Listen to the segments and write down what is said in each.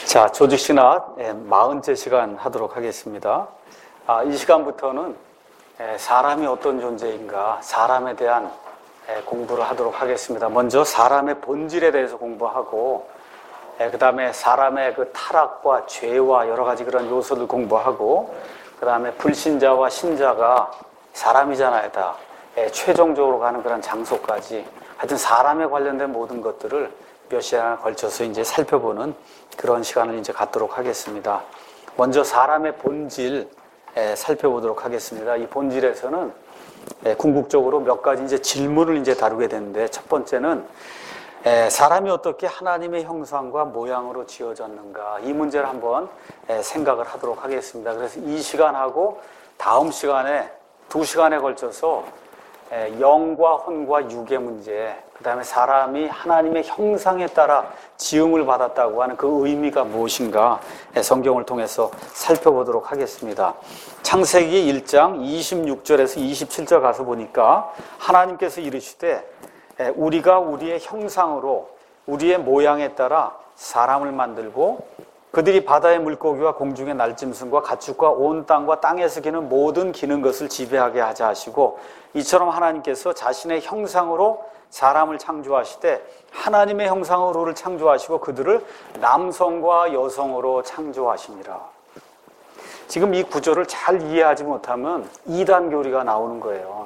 자, 조직신학 40째 시간 하도록 하겠습니다. 이 시간부터는 사람이 어떤 존재인가, 사람에 대한 공부를 하도록 하겠습니다. 먼저 사람의 본질에 대해서 공부하고, 그 다음에 사람의 그 타락과 죄와 여러 가지 그런 요소를 공부하고, 그 다음에 불신자와 신자가 사람이잖아요, 다. 최종적으로 가는 그런 장소까지. 하여튼 사람에 관련된 모든 것들을 몇 시간을 걸쳐서 이제 살펴보는 그런 시간을 이제 갖도록 하겠습니다. 먼저 사람의 본질 살펴보도록 하겠습니다. 이 본질에서는 궁극적으로 몇 가지 이제 질문을 이제 다루게 되는데, 첫 번째는 사람이 어떻게 하나님의 형상과 모양으로 지어졌는가, 이 문제를 한번 생각을 하도록 하겠습니다. 그래서 이 시간하고 다음 시간에 2시간에 걸쳐서 영과 혼과 육의 문제, 그 다음에 사람이 하나님의 형상에 따라 지음을 받았다고 하는 그 의미가 무엇인가 성경을 통해서 살펴보도록 하겠습니다. 창세기 1장 26절에서 27절 가서 보니까 하나님께서 이르시되 우리가 우리의 형상으로 우리의 모양에 따라 사람을 만들고 그들이 바다의 물고기와 공중의 날짐승과 가축과 온 땅과 땅에서 기는 모든 기는 것을 지배하게 하자 하시고, 이처럼 하나님께서 자신의 형상으로 사람을 창조하시되 하나님의 형상으로를 창조하시고 그들을 남성과 여성으로 창조하시니라. 지금 이 구절을 잘 이해하지 못하면 이단 교리가 나오는 거예요.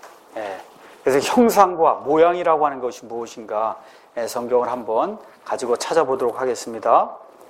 그래서 형상과 모양이라고 하는 것이 무엇인가 성경을 한번 가지고 찾아보도록 하겠습니다.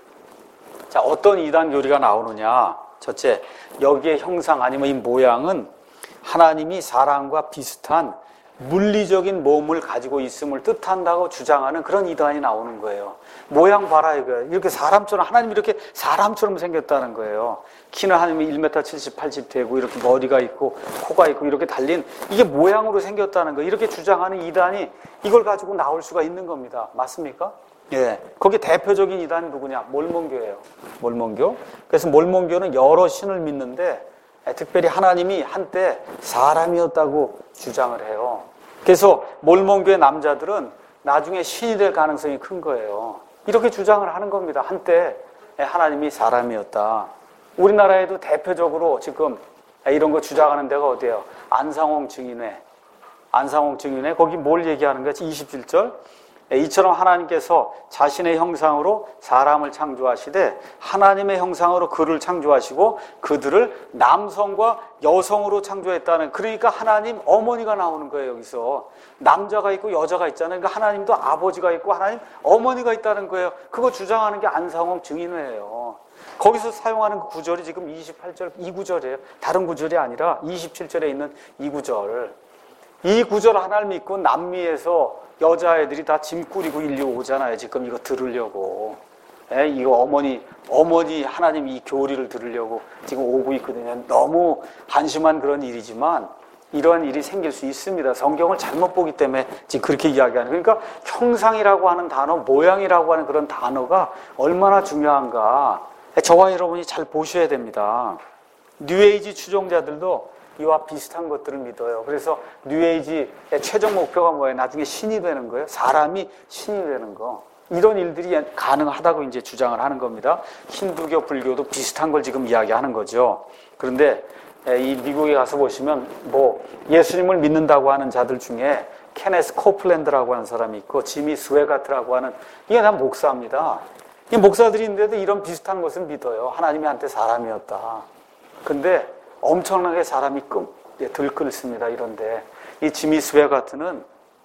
자, 어떤 이단 교리가 나오느냐? 첫째, 여기에 형상 아니면 이 모양은 하나님이 사람과 비슷한 물리적인 몸을 가지고 있음을 뜻한다고 주장하는 그런 이단이 나오는 거예요. 모양 봐라 이거예요. 이렇게 사람처럼, 하나님이 이렇게 사람처럼 생겼다는 거예요. 키는 하나님이 1m 70, 80 되고 이렇게 머리가 있고 코가 있고 이렇게 달린, 이게 모양으로 생겼다는 거예요. 이렇게 주장하는 이단이 이걸 가지고 나올 수가 있는 겁니다. 맞습니까? 예, 거기 대표적인 이단이 누구냐? 몰몬교예요. 몰몬교. 그래서 몰몬교는 여러 신을 믿는데 특별히 하나님이 한때 사람이었다고 주장을 해요. 그래서 몰몬교의 남자들은 나중에 신이 될 가능성이 큰 거예요. 이렇게 주장을 하는 겁니다. 한때 하나님이 사람이었다. 우리나라에도 대표적으로 지금 이런 거 주장하는 데가 어디예요? 안상홍 증인회. 안상홍 증인회, 거기 뭘 얘기하는 거지? 27절. 이처럼 하나님께서 자신의 형상으로 사람을 창조하시되 하나님의 형상으로 그를 창조하시고 그들을 남성과 여성으로 창조했다는, 그러니까 하나님 어머니가 나오는 거예요. 여기서 남자가 있고 여자가 있잖아요. 그러니까 하나님도 아버지가 있고 하나님 어머니가 있다는 거예요. 그거 주장하는 게 안상홍 증인회예요. 거기서 사용하는 그 구절이 지금 28절 이 구절이에요. 다른 구절이 아니라 27절에 있는 이 구절. 이 구절 하나를 믿고 남미에서 여자애들이 다 짐 꾸리고 일로 오잖아요. 지금 이거 들으려고. 이거 어머니 하나님 이 교리를 들으려고 지금 오고 있거든요. 너무 한심한 그런 일이지만 이러한 일이 생길 수 있습니다. 성경을 잘못 보기 때문에 지금 그렇게 이야기하는. 그러니까 형상이라고 하는 단어, 모양이라고 하는 그런 단어가 얼마나 중요한가 저와 여러분이 잘 보셔야 됩니다. 뉴에이지 추종자들도 이와 비슷한 것들을 믿어요. 그래서 뉴에이지의 최종 목표가 뭐예요? 나중에 신이 되는 거예요. 사람이 신이 되는 거. 이런 일들이 가능하다고 이제 주장을 하는 겁니다. 힌두교, 불교도 비슷한 걸 지금 이야기하는 거죠. 그런데 이 미국에 가서 보시면 예수님을 믿는다고 하는 자들 중에 케네스 코플랜드라고 하는 사람이 있고 지미 스웨가트라고 하는, 이게 다 목사입니다. 이 목사들이 있는데도 이런 비슷한 것을 믿어요. 하나님이 한때 사람이었다. 근데 엄청나게 사람이 들끓습니다. 이런데 이 지미 스웨가트는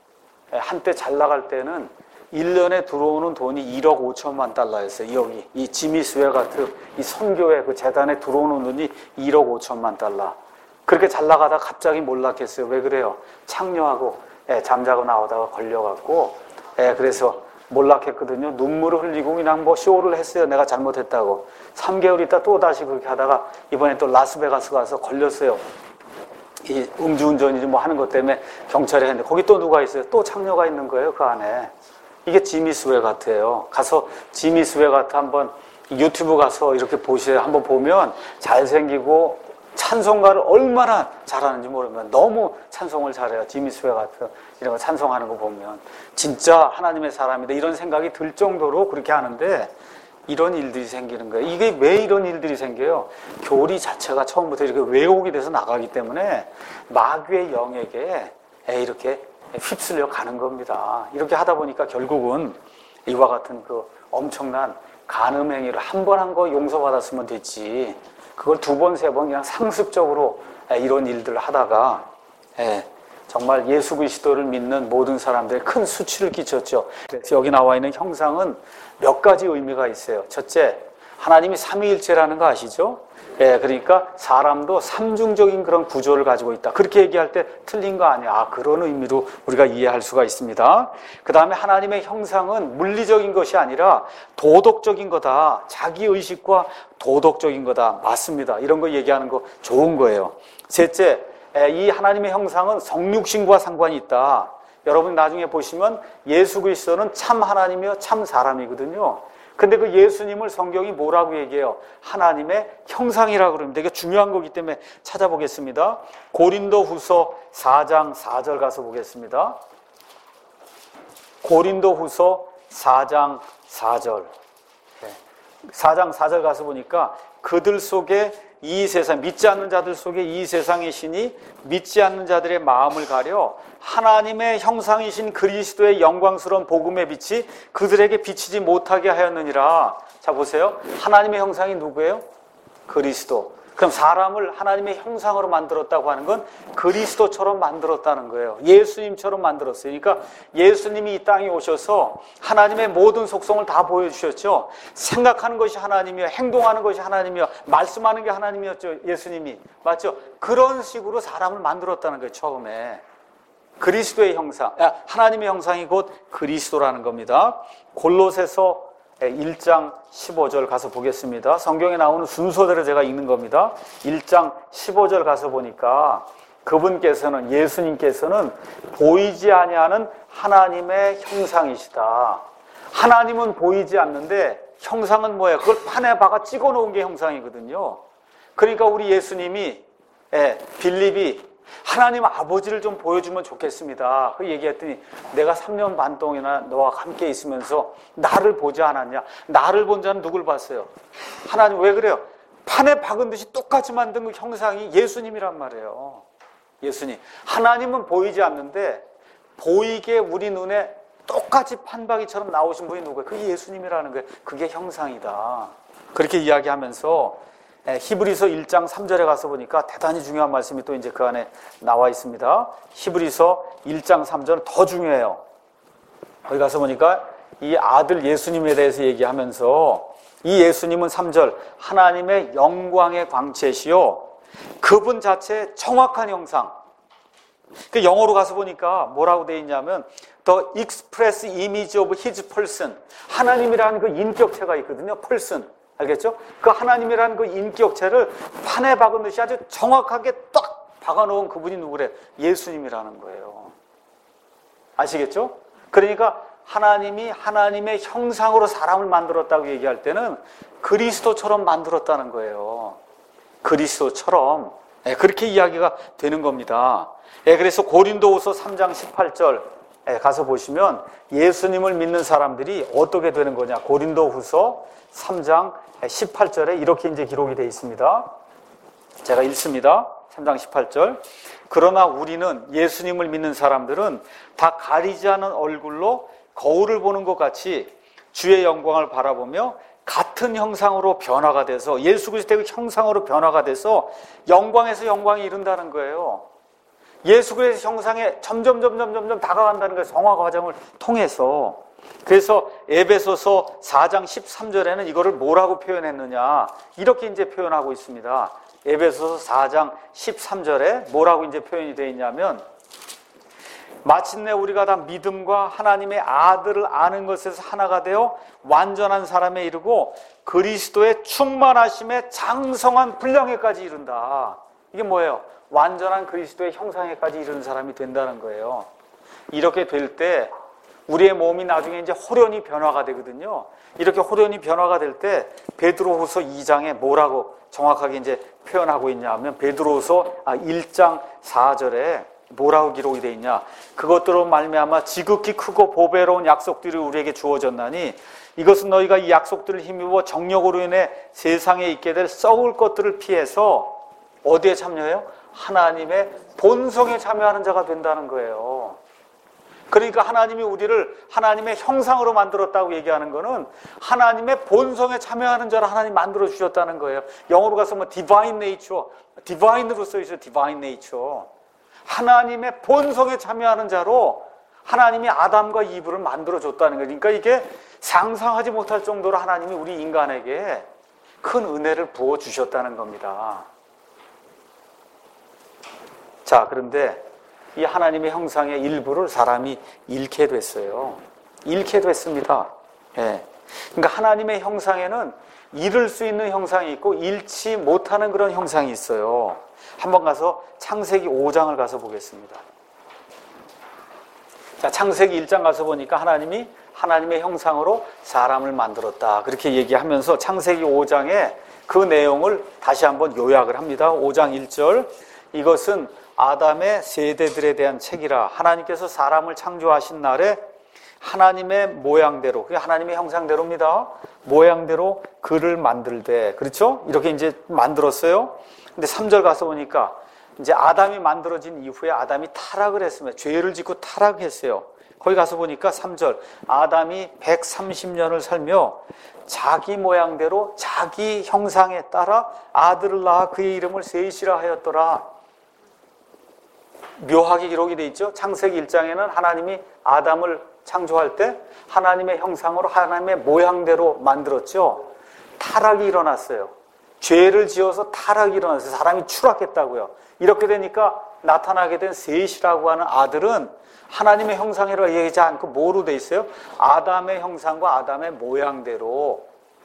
한때 잘 나갈 때는 1년에 들어오는 돈이 1억 5천만 달러였어요. 여기 이 지미 스웨가트 이 선교회 그 재단에 들어오는 돈이 1억 5천만 달러. 그렇게 잘 나가다가 갑자기 몰락했어요. 왜 그래요? 창녀하고 잠자고 나오다가 걸려갖고 그래서 몰락했거든요. 눈물을 흘리고 그냥 쇼를 했어요. 내가 잘못했다고. 3개월 있다 또 다시 그렇게 하다가 이번에 또 라스베가스 가서 걸렸어요. 이 음주운전이지 하는 것 때문에 경찰에 했는데 거기 또 누가 있어요? 또 창녀가 있는 거예요. 그 안에. 이게 지미 스웨가트예요. 가서 지미 스웨가트 한번 유튜브 가서 이렇게 보세요. 한번 보면 잘생기고 찬송가를 얼마나 잘하는지 모르면 너무 찬송을 잘해요. 지미 스웨가트 이런 거 찬송하는 거 보면 진짜 하나님의 사람이다 이런 생각이 들 정도로 그렇게 하는데, 이런 일들이 생기는 거예요. 이게 왜 이런 일들이 생겨요? 교리 자체가 처음부터 이렇게 왜곡이 돼서 나가기 때문에 마귀의 영에게 이렇게 휩쓸려 가는 겁니다. 이렇게 하다 보니까 결국은 이와 같은 그 엄청난 간음 행위를 한 번 한 거 용서받았으면 됐지. 그걸 두 번, 세 번 그냥 상습적으로 이런 일들을 하다가 정말 예수 그리스도를 믿는 모든 사람들의 큰 수치를 끼쳤죠. 그래서 여기 나와 있는 형상은 몇 가지 의미가 있어요. 첫째, 하나님이 삼위일체라는 거 아시죠? 그러니까 사람도 삼중적인 그런 구조를 가지고 있다. 그렇게 얘기할 때 틀린 거 아니야. 그런 의미로 우리가 이해할 수가 있습니다. 그 다음에 하나님의 형상은 물리적인 것이 아니라 도덕적인 거다. 자기 의식과 도덕적인 거다. 맞습니다. 이런 거 얘기하는 거 좋은 거예요. 셋째, 이 하나님의 형상은 성육신과 상관이 있다. 여러분 나중에 보시면 예수 그리스도는 참 하나님이요 참 사람이거든요. 근데 그 예수님을 성경이 뭐라고 얘기해요? 하나님의 형상이라고 그럽니다. 이게 중요한 거기 때문에 찾아보겠습니다. 고린도후서 4장 4절 가서 보겠습니다. 고린도후서 4장 4절. 4장 4절 가서 보니까 그들 속에 이 세상, 믿지 않는 자들 속에 이 세상의 신이 믿지 않는 자들의 마음을 가려 하나님의 형상이신 그리스도의 영광스러운 복음의 빛이 그들에게 비치지 못하게 하였느니라. 자 보세요. 하나님의 형상이 누구예요? 그리스도. 그럼 사람을 하나님의 형상으로 만들었다고 하는 건 그리스도처럼 만들었다는 거예요. 예수님처럼 만들었어요. 그러니까 예수님이 이 땅에 오셔서 하나님의 모든 속성을 다 보여주셨죠. 생각하는 것이 하나님이요, 행동하는 것이 하나님이요, 말씀하는 게 하나님이었죠. 예수님이. 맞죠? 그런 식으로 사람을 만들었다는 거예요. 처음에. 그리스도의 형상, 하나님의 형상이 곧 그리스도라는 겁니다. 골로새서 1장 15절 가서 보겠습니다. 성경에 나오는 순서대로 제가 읽는 겁니다. 1장 15절 가서 보니까 그분께서는, 예수님께서는 보이지 아니하는 하나님의 형상이시다. 하나님은 보이지 않는데 형상은 뭐예요? 그걸 판에 박아 찍어 놓은 게 형상이거든요. 그러니까 우리 예수님이, 빌립이 하나님 아버지를 좀 보여주면 좋겠습니다. 그 얘기했더니 내가 3년 반 동안이나 너와 함께 있으면서 나를 보지 않았냐? 나를 본 자는 누굴 봤어요? 하나님. 왜 그래요? 판에 박은 듯이 똑같이 만든 그 형상이 예수님이란 말이에요. 예수님. 하나님은 보이지 않는데 보이게 우리 눈에 똑같이 판박이처럼 나오신 분이 누구예요? 그게 예수님이라는 거예요. 그게 형상이다. 그렇게 이야기하면서 히브리서 1장 3절에 가서 보니까 대단히 중요한 말씀이 또 이제 그 안에 나와 있습니다. 히브리서 1장 3절 더 중요해요. 거기 가서 보니까 이 아들 예수님에 대해서 얘기하면서 이 예수님은 3절 하나님의 영광의 광채시요 그분 자체의 정확한 형상. 그 영어로 가서 보니까 뭐라고 되어 있냐면 The express image of his person. 하나님이라는 그 인격체가 있거든요. person. 알겠죠? 그 하나님이라는 그 인격체를 판에 박은 듯이 아주 정확하게 딱 박아놓은 그분이 누구래? 예수님이라는 거예요. 아시겠죠? 그러니까 하나님이 하나님의 형상으로 사람을 만들었다고 얘기할 때는 그리스도처럼 만들었다는 거예요. 그리스도처럼. 그렇게 이야기가 되는 겁니다. 그래서 고린도후서 3장 18절 가서 보시면 예수님을 믿는 사람들이 어떻게 되는 거냐? 고린도후서 3장 18절에 이렇게 이제 기록이 되어 있습니다. 제가 읽습니다. 3장 18절. 그러나 우리는 예수님을 믿는 사람들은 다 가리지 않은 얼굴로 거울을 보는 것 같이 주의 영광을 바라보며 같은 형상으로 변화가 돼서 예수 그리스도의 형상으로 변화가 돼서 영광에서 영광에 이른다는 거예요. 예수 그리스도의 형상에 점점 다가간다는 거예요. 성화 과정을 통해서. 그래서 에베소서 4장 13절에는 이거를 뭐라고 표현했느냐? 이렇게 이제 표현하고 있습니다. 에베소서 4장 13절에 뭐라고 이제 표현이 되어 있냐면 마침내 우리가 다 믿음과 하나님의 아들을 아는 것에서 하나가 되어 완전한 사람에 이르고 그리스도의 충만하심에 장성한 분량에까지 이른다. 이게 뭐예요? 완전한 그리스도의 형상에까지 이르는 사람이 된다는 거예요. 이렇게 될 때 우리의 몸이 나중에 이제 호련히 변화가 되거든요. 이렇게 호련히 변화가 될 때 베드로후서 2장에 뭐라고 정확하게 이제 표현하고 있냐면 베드로후서 1장 4절에 뭐라고 기록이 되어 있냐? 그것들로 말미암아 지극히 크고 보배로운 약속들이 우리에게 주어졌나니 이것은 너희가 이 약속들을 힘입어 정력으로 인해 세상에 있게 될 썩을 것들을 피해서 어디에 참여해요? 하나님의 본성에 참여하는 자가 된다는 거예요. 그러니까 하나님이 우리를 하나님의 형상으로 만들었다고 얘기하는 거는 하나님의 본성에 참여하는 자를 하나님 만들어 주셨다는 거예요. 영어로 가서 뭐 divine nature, divine으로 써 있어요. divine nature. 하나님의 본성에 참여하는 자로 하나님이 아담과 이브를 만들어 줬다는 거예요. 그러니까 이게 상상하지 못할 정도로 하나님이 우리 인간에게 큰 은혜를 부어 주셨다는 겁니다. 자, 그런데 이 하나님의 형상의 일부를 사람이 잃게 됐어요. 잃게 됐습니다. 예. 그러니까 하나님의 형상에는 잃을 수 있는 형상이 있고 잃지 못하는 그런 형상이 있어요. 한번 가서 창세기 5장을 가서 보겠습니다. 자, 창세기 1장 가서 보니까 하나님이 하나님의 형상으로 사람을 만들었다. 그렇게 얘기하면서 창세기 5장에 그 내용을 다시 한번 요약을 합니다. 5장 1절. 이것은 아담의 세대들에 대한 책이라. 하나님께서 사람을 창조하신 날에 하나님의 모양대로, 그게 하나님의 형상대로입니다. 모양대로 그를 만들되. 그렇죠? 이렇게 이제 만들었어요. 근데 3절 가서 보니까 이제 아담이 만들어진 이후에 아담이 타락을 했으면 죄를 짓고 타락했어요. 거기 가서 보니까 3절. 아담이 130년을 살며 자기 모양대로 자기 형상에 따라 아들을 낳아 그의 이름을 셋이라 하였더라. 묘하게 기록이 되어 있죠. 창세기 1장에는 하나님이 아담을 창조할 때 하나님의 형상으로 하나님의 모양대로 만들었죠. 타락이 일어났어요. 죄를 지어서 타락이 일어났어요. 사람이 추락했다고요. 이렇게 되니까 나타나게 된 셋이라고 하는 아들은 하나님의 형상이라고 얘기하지 않고 뭐로 돼 있어요? 아담의 형상과 아담의 모양대로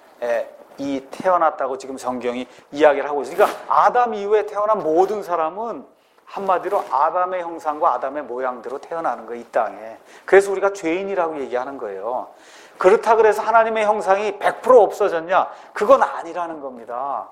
이 태어났다고 지금 성경이 이야기를 하고 있어요. 그러니까 아담 이후에 태어난 모든 사람은 한마디로 아담의 형상과 아담의 모양대로 태어나는 거예요, 이 땅에. 그래서 우리가 죄인이라고 얘기하는 거예요. 그렇다 그래서 하나님의 형상이 100% 없어졌냐? 그건 아니라는 겁니다.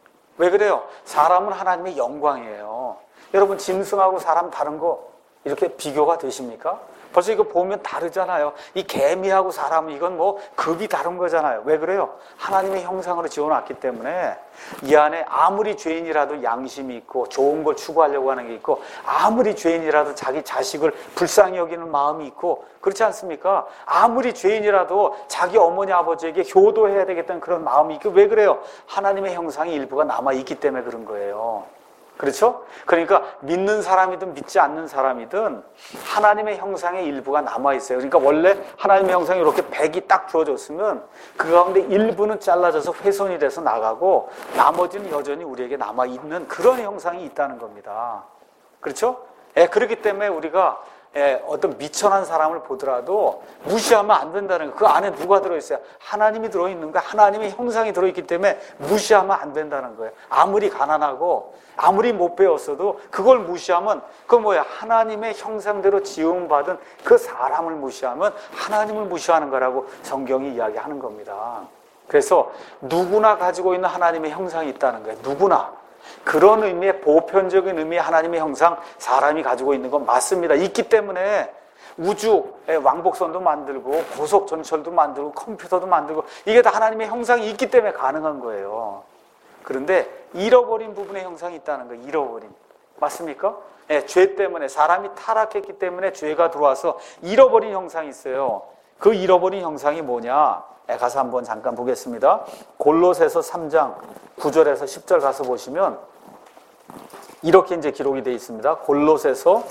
왜 그래요? 사람은 하나님의 영광이에요. 여러분, 짐승하고 사람 다른 거 이렇게 비교가 되십니까? 벌써 이거 보면 다르잖아요. 이 개미하고 사람은 이건 뭐 급이 다른 거잖아요. 왜 그래요? 하나님의 형상으로 지어놨기 때문에 이 안에 아무리 죄인이라도 양심이 있고 좋은 걸 추구하려고 하는 게 있고 아무리 죄인이라도 자기 자식을 불쌍히 여기는 마음이 있고 그렇지 않습니까? 아무리 죄인이라도 자기 어머니 아버지에게 효도해야 되겠다는 그런 마음이 있고 왜 그래요? 하나님의 형상이 일부가 남아있기 때문에 그런 거예요. 그렇죠? 그러니까 믿는 사람이든 믿지 않는 사람이든 하나님의 형상의 일부가 남아있어요. 그러니까 원래 하나님의 형상이 이렇게 100이 딱 주어졌으면 그 가운데 일부는 잘라져서 훼손이 돼서 나가고 나머지는 여전히 우리에게 남아있는 그런 형상이 있다는 겁니다. 그렇죠? 그렇기 때문에 우리가 어떤 미천한 사람을 보더라도 무시하면 안 된다는 거예요. 그 안에 누가 들어있어요? 하나님이 들어있는 거예요. 하나님의 형상이 들어있기 때문에 무시하면 안 된다는 거예요. 아무리 가난하고 아무리 못 배웠어도 그걸 무시하면 그건 뭐야? 하나님의 형상대로 지음받은 그 사람을 무시하면 하나님을 무시하는 거라고 성경이 이야기하는 겁니다. 그래서 누구나 가지고 있는 하나님의 형상이 있다는 거예요. 누구나. 그런 의미의 보편적인 의미의 하나님의 형상 사람이 가지고 있는 건 맞습니다. 있기 때문에 우주에 왕복선도 만들고 고속전철도 만들고 컴퓨터도 만들고 이게 다 하나님의 형상이 있기 때문에 가능한 거예요. 그런데 잃어버린 부분의 형상이 있다는 거예요. 잃어버린. 맞습니까? 죄 때문에 사람이 타락했기 때문에 죄가 들어와서 잃어버린 형상이 있어요. 그 잃어버린 형상이 뭐냐? 가서 한번 잠깐 보겠습니다. 골로새서 3장 9절에서 10절 가서 보시면 이렇게 이제 기록이 되어 있습니다. 골로새서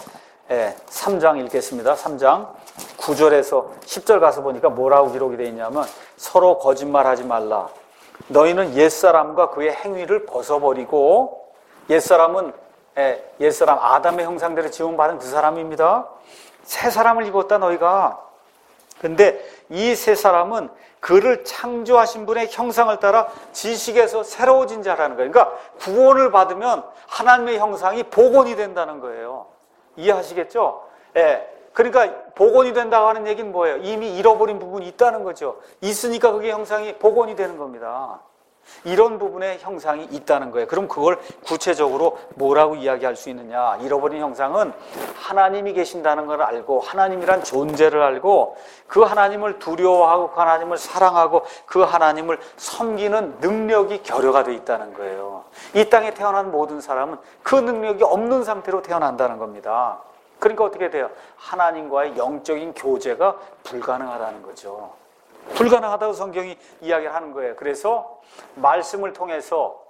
3장 읽겠습니다. 3장 9절에서 10절 가서 보니까 뭐라고 기록이 되어 있냐면 서로 거짓말하지 말라. 너희는 옛사람과 그의 행위를 벗어버리고 옛사람은 옛사람 아담의 형상대로 지음받은 그 사람입니다. 새 사람을 입었다 너희가. 근데 이 새 사람은 그를 창조하신 분의 형상을 따라 지식에서 새로워진 자라는 거예요. 그러니까 구원을 받으면 하나님의 형상이 복원이 된다는 거예요. 이해하시겠죠? 그러니까 복원이 된다고 하는 얘기는 뭐예요? 이미 잃어버린 부분이 있다는 거죠. 있으니까 그게 형상이 복원이 되는 겁니다. 이런 부분의 형상이 있다는 거예요. 그럼 그걸 구체적으로 뭐라고 이야기할 수 있느냐? 잃어버린 형상은 하나님이 계신다는 걸 알고 하나님이란 존재를 알고 그 하나님을 두려워하고 그 하나님을 사랑하고 그 하나님을 섬기는 능력이 결여가 되어 있다는 거예요. 이 땅에 태어난 모든 사람은 그 능력이 없는 상태로 태어난다는 겁니다. 그러니까 어떻게 돼요? 하나님과의 영적인 교제가 불가능하다는 거죠. 불가능하다고 성경이 이야기를 하는 거예요. 그래서 말씀을 통해서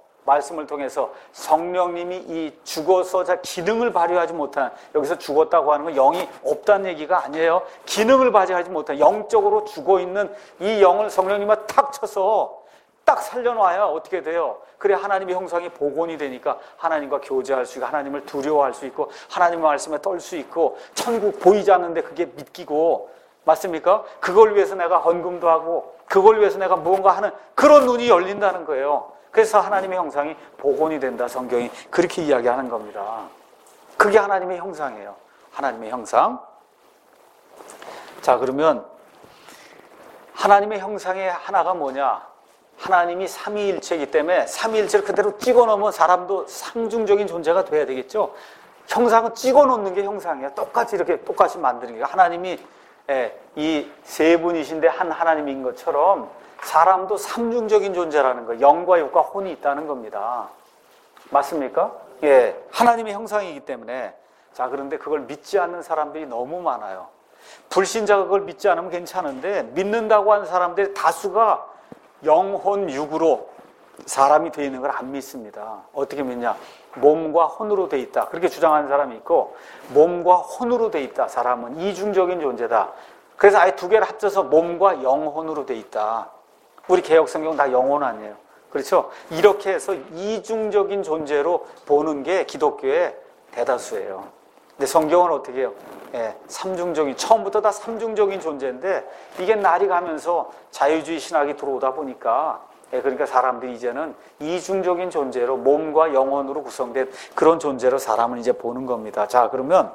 성령님이 이 죽어서 기능을 발휘하지 못한, 여기서 죽었다고 하는 건 영이 없다는 얘기가 아니에요. 기능을 발휘하지 못한 영적으로 죽어있는 이 영을 성령님이 탁 쳐서 딱 살려놔야 어떻게 돼요? 그래 하나님의 형상이 복원이 되니까 하나님과 교제할 수 있고 하나님을 두려워할 수 있고 하나님의 말씀에 떨 수 있고 천국 보이지 않는데 그게 믿기고, 맞습니까? 그걸 위해서 내가 헌금도 하고 그걸 위해서 내가 무언가 하는 그런 눈이 열린다는 거예요. 그래서 하나님의 형상이 복원이 된다. 성경이 그렇게 이야기하는 겁니다. 그게 하나님의 형상이에요. 하나님의 형상. 자, 그러면 하나님의 형상의 하나가 뭐냐? 하나님이 삼위일체이기 때문에 삼위일체를 그대로 찍어놓으면 사람도 상중적인 존재가 돼야 되겠죠. 형상은 찍어놓는 게 형상이에요. 똑같이 이렇게 똑같이 만드는 게. 하나님이 이 세 분이신데 한 하나님인 것처럼 사람도 삼중적인 존재라는 거예요. 영과 육과 혼이 있다는 겁니다. 맞습니까? 예, 하나님의 형상이기 때문에. 자, 그런데 그걸 믿지 않는 사람들이 너무 많아요. 불신자가 그걸 믿지 않으면 괜찮은데 믿는다고 하는 사람들의 다수가 영혼 육으로 사람이 되어 있는 걸 안 믿습니다. 어떻게 믿냐? 몸과 혼으로 되어 있다. 그렇게 주장하는 사람이 있고, 몸과 혼으로 되어 있다. 사람은 이중적인 존재다. 그래서 아예 두 개를 합쳐서 몸과 영혼으로 되어 있다. 우리 개혁성경 다 영혼 아니에요. 그렇죠? 이렇게 해서 이중적인 존재로 보는 게 기독교의 대다수예요. 근데 성경은 어떻게 해요? 예, 삼중적인, 처음부터 다 삼중적인 존재인데 이게 날이 가면서 자유주의 신학이 들어오다 보니까, 예, 그러니까 사람들이 이제는 이중적인 존재로 몸과 영혼으로 구성된 그런 존재로 사람을 이제 보는 겁니다. 자, 그러면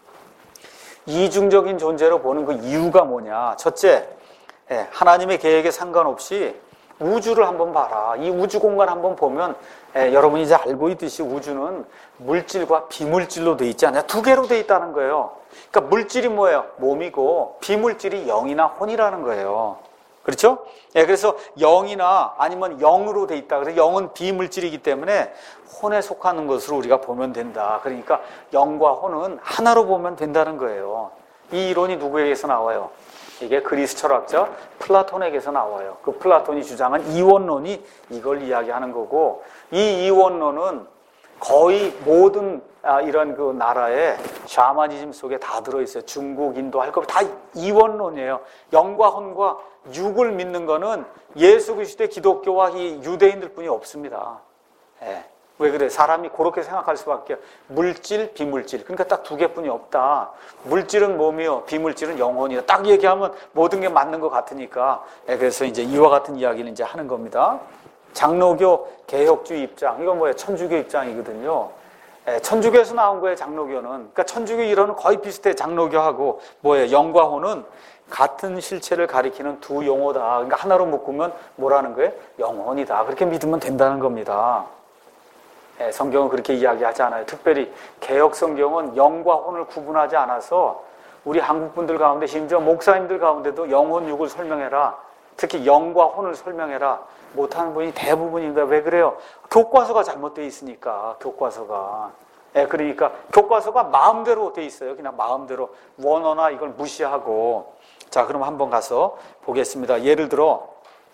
이중적인 존재로 보는 그 이유가 뭐냐? 첫째, 예, 하나님의 계획에 상관없이 우주를 한번 봐라. 이 우주 공간 한번 보면, 예, 여러분이 이제 알고 있듯이 우주는 물질과 비물질로 돼 있지 않아요? 두 개로 돼 있다는 거예요. 그러니까 물질이 뭐예요? 몸이고 비물질이 영이나 혼이라는 거예요. 그렇죠? 예, 그래서 영이나 아니면 영으로 돼 있다. 그래서 영은 비물질이기 때문에 혼에 속하는 것으로 우리가 보면 된다. 그러니까 영과 혼은 하나로 보면 된다는 거예요. 이 이론이 누구에게서 나와요? 이게 그리스 철학자 플라톤에게서 나와요. 그 플라톤이 주장한 이원론이 이걸 이야기하는 거고, 이 이원론은 거의 모든 이런 그 나라의 샤머니즘 속에 다 들어있어요. 중국, 인도 할 거 다 이원론이에요. 영과 혼과 육을 믿는 거는 예수 그리스도의 기독교와 이 유대인들 뿐이 없습니다. 예. 왜 그래? 사람이 그렇게 생각할 수밖에. 물질, 비물질. 그러니까 딱 두 개뿐이 없다. 물질은 몸이요, 비물질은 영혼이요. 딱 얘기하면 모든 게 맞는 것 같으니까. 예, 그래서 이제 이와 같은 이야기를 이제 하는 겁니다. 장로교 개혁주의 입장, 이건 뭐예요? 천주교 입장이거든요. 예, 천주교에서 나온 거예요, 장로교는. 그러니까 천주교 이론은 거의 비슷해, 장로교하고. 뭐예요? 영과 혼은 같은 실체를 가리키는 두 용어다. 그러니까 하나로 묶으면 뭐라는 거예요? 영혼이다. 그렇게 믿으면 된다는 겁니다. 예, 성경은 그렇게 이야기하지 않아요. 특별히 개혁 성경은 영과 혼을 구분하지 않아서 우리 한국 분들 가운데, 심지어 목사님들 가운데도 영혼 육을 설명해라, 특히 영과 혼을 설명해라 못하는 분이 대부분입니다. 왜 그래요? 교과서가 잘못되어 있으니까. 교과서가. 예, 그러니까 교과서가 마음대로 돼 있어요. 그냥 마음대로 원어나 이걸 무시하고. 자, 그럼 한번 가서 보겠습니다. 예를 들어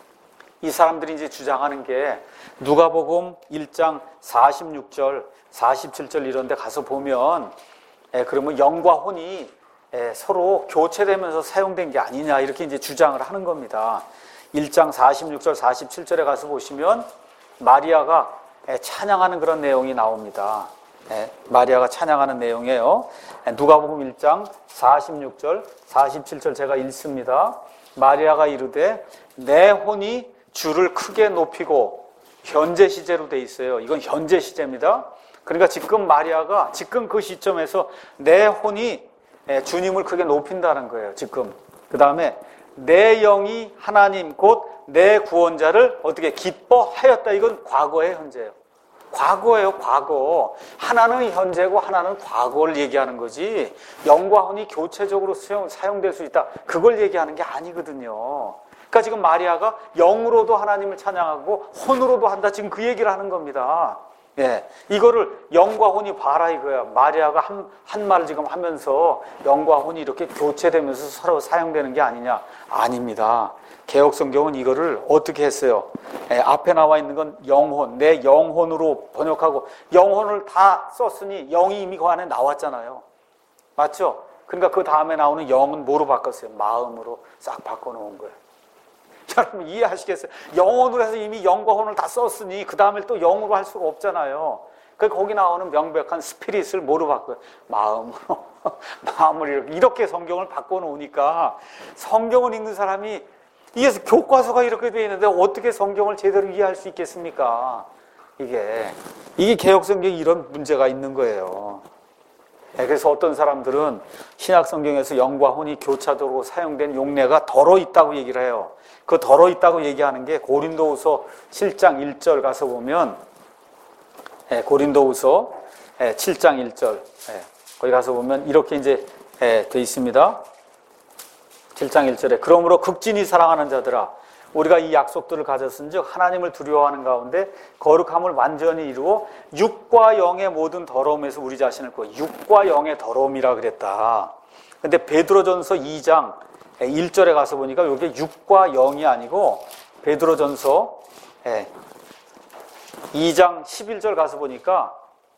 이 사람들이 이제 주장하는 게 누가복음 1장 46절, 47절 이런 데 가서 보면, 그러면 영과 혼이 서로 교체되면서 사용된 게 아니냐, 이렇게 이제 주장을 하는 겁니다. 1장 46절, 47절에 가서 보시면 마리아가 찬양하는 그런 내용이 나옵니다. 마리아가 찬양하는 내용이에요. 누가복음 1장 46절, 47절 제가 읽습니다. 마리아가 이르되 내 혼이 주를 크게 높이고, 현재 시제로 돼 있어요. 이건 현재 시제입니다. 그러니까 지금 마리아가 지금 그 시점에서 내 혼이 주님을 크게 높인다는 거예요. 지금. 그 다음에 내 영이 하나님 곧 내 구원자를 어떻게 기뻐하였다. 이건 과거의 현재예요. 과거예요, 과거. 하나는 현재고 하나는 과거를 얘기하는 거지, 영과 혼이 교체적으로 사용될 수 있다, 그걸 얘기하는 게 아니거든요. 그러니까 지금 마리아가 영으로도 하나님을 찬양하고 혼으로도 한다, 지금 그 얘기를 하는 겁니다. 예, 이거를 영과 혼이 봐라 이거야. 마리아가 한 말을 지금 하면서 영과 혼이 이렇게 교체되면서 서로 사용되는 게 아니냐? 아닙니다. 개역성경은 이거를 어떻게 했어요? 앞에 나와 있는 건 영혼, 내 영혼으로 번역하고, 영혼을 다 썼으니 영이 이미 그 안에 나왔잖아요. 맞죠? 그러니까 그 다음에 나오는 영은 뭐로 바꿨어요? 마음으로 싹 바꿔놓은 거예요. 여러분 이해하시겠어요? 영혼으로 해서 이미 영과 혼을 다 썼으니 그 다음에 또 영으로 할 수가 없잖아요. 그러니까 거기 나오는 명백한 스피릿을 뭐로 바꿔요? 마음으로. 마음을 이렇게 성경을 바꿔놓으니까, 성경을 읽는 사람이, 이게 교과서가 이렇게 되어 있는데 어떻게 성경을 제대로 이해할 수 있겠습니까? 이게 개역성경에 이런 문제가 있는 거예요. 그래서 어떤 사람들은 신약성경에서 영과 혼이 교차적으로 사용된 용례가 덜어 있다고 얘기를 해요. 그 덜어 있다고 얘기하는 게 고린도후서 7장 1절 가서 보면, 고린도후서 7장 1절 거기 가서 보면 이렇게 이제 돼 있습니다. 7장 1절에 그러므로 극진히 사랑하는 자들아, 우리가 이 약속들을 가졌은즉 하나님을 두려워하는 가운데 거룩함을 완전히 이루어 육과 영의 모든 더러움에서 우리 자신을 구워. 육과 영의 더러움이라 그랬다. 근데 베드로전서 2장 1절에 가서 보니까 이게 육과 영이 아니고, 베드로전서 2장 11절 가서 보니까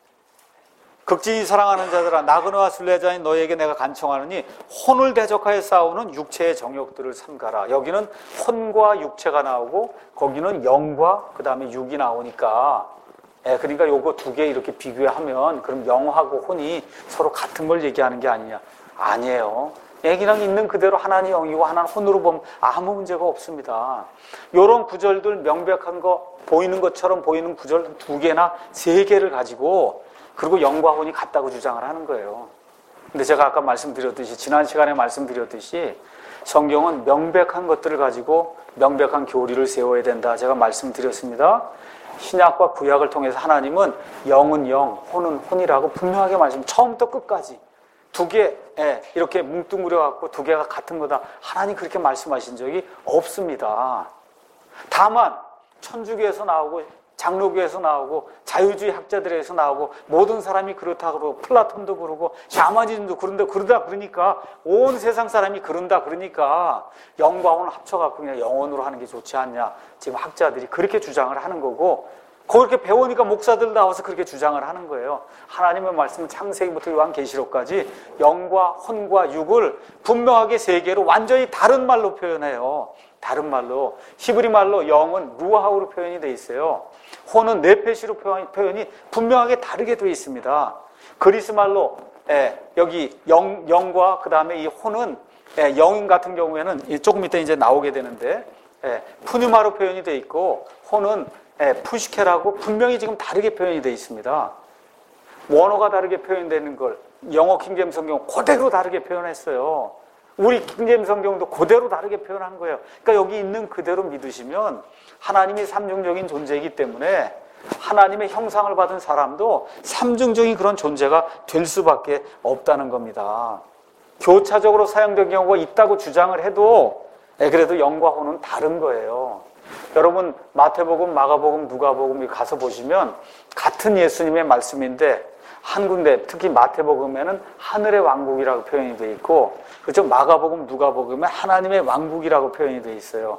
극진히 사랑하는 자들아, 나그네와 순례자인 너희에게 내가 간청하느니 혼을 대적하여 싸우는 육체의 정욕들을 삼가라. 여기는 혼과 육체가 나오고 거기는 영과 그 다음에 육이 나오니까, 그러니까 요거 두 개 이렇게 비교하면 그럼 영하고 혼이 서로 같은 걸 얘기하는 게 아니냐? 아니에요. 그냥 있는 그대로 하나는 영이고 하나는 혼으로 보면 아무 문제가 없습니다. 요런 구절들 명백한 거 보이는 것처럼 보이는 구절 두 개나 세 개를 가지고, 그리고 영과 혼이 같다고 주장을 하는 거예요. 근데 제가 아까 말씀드렸듯이, 지난 시간에 말씀드렸듯이 성경은 명백한 것들을 가지고 명백한 교리를 세워야 된다, 제가 말씀드렸습니다. 신약과 구약을 통해서 하나님은 영은 영, 혼은 혼이라고 분명하게 처음부터 끝까지 두 개 이렇게 뭉뚱그려 갖고 두 개가 같은 거다, 하나님 그렇게 말씀하신 적이 없습니다. 다만 천주교에서 나오고 장로교에서 나오고 자유주의 학자들에서 나오고 모든 사람이 그렇다 그러고, 플라톤도 그러고 샤머니즘도 그러다 그러니까, 온 세상 사람이 그러니까 영과 혼을 합쳐갖고 그냥 영혼으로 하는 게 좋지 않냐, 지금 학자들이 그렇게 주장을 하는 거고, 그렇게 배우니까 목사들 나와서 그렇게 주장을 하는 거예요. 하나님의 말씀은 창세기부터 요한계시록까지 영과 혼과 육을 분명하게 세 개로 완전히 다른 말로 표현해요. 다른 말로. 히브리 말로 영은 루하우로 표현이 되어 있어요. 혼은 네페시로 표현이 분명하게 다르게 되어 있습니다. 그리스 말로 여기 영과 그 다음에 이 혼은, 영인 같은 경우에는 조금 이따 이제 나오게 되는데, 푸뉴마로 표현이 되어 있고, 혼은 푸시케라고 분명히 지금 다르게 표현이 되어 있습니다. 원어가 다르게 표현되는 걸 영어 킹제임스 성경 그대로 다르게 표현했어요. 우리 킹제임스 성경도 그대로 다르게 표현한 거예요. 그러니까 여기 있는 그대로 믿으시면 하나님이 삼중적인 존재이기 때문에 하나님의 형상을 받은 사람도 삼중적인 그런 존재가 될 수밖에 없다는 겁니다. 교차적으로 사용된 경우가 있다고 주장을 해도 그래도 영과 혼은 다른 거예요. 여러분 마태복음, 마가복음, 누가복음 가서 보시면 같은 예수님의 말씀인데, 한 군데 특히 마태복음에는 하늘의 왕국이라고 표현이 되어 있고, 그렇죠? 마가복음, 누가복음에 하나님의 왕국이라고 표현이 되어 있어요.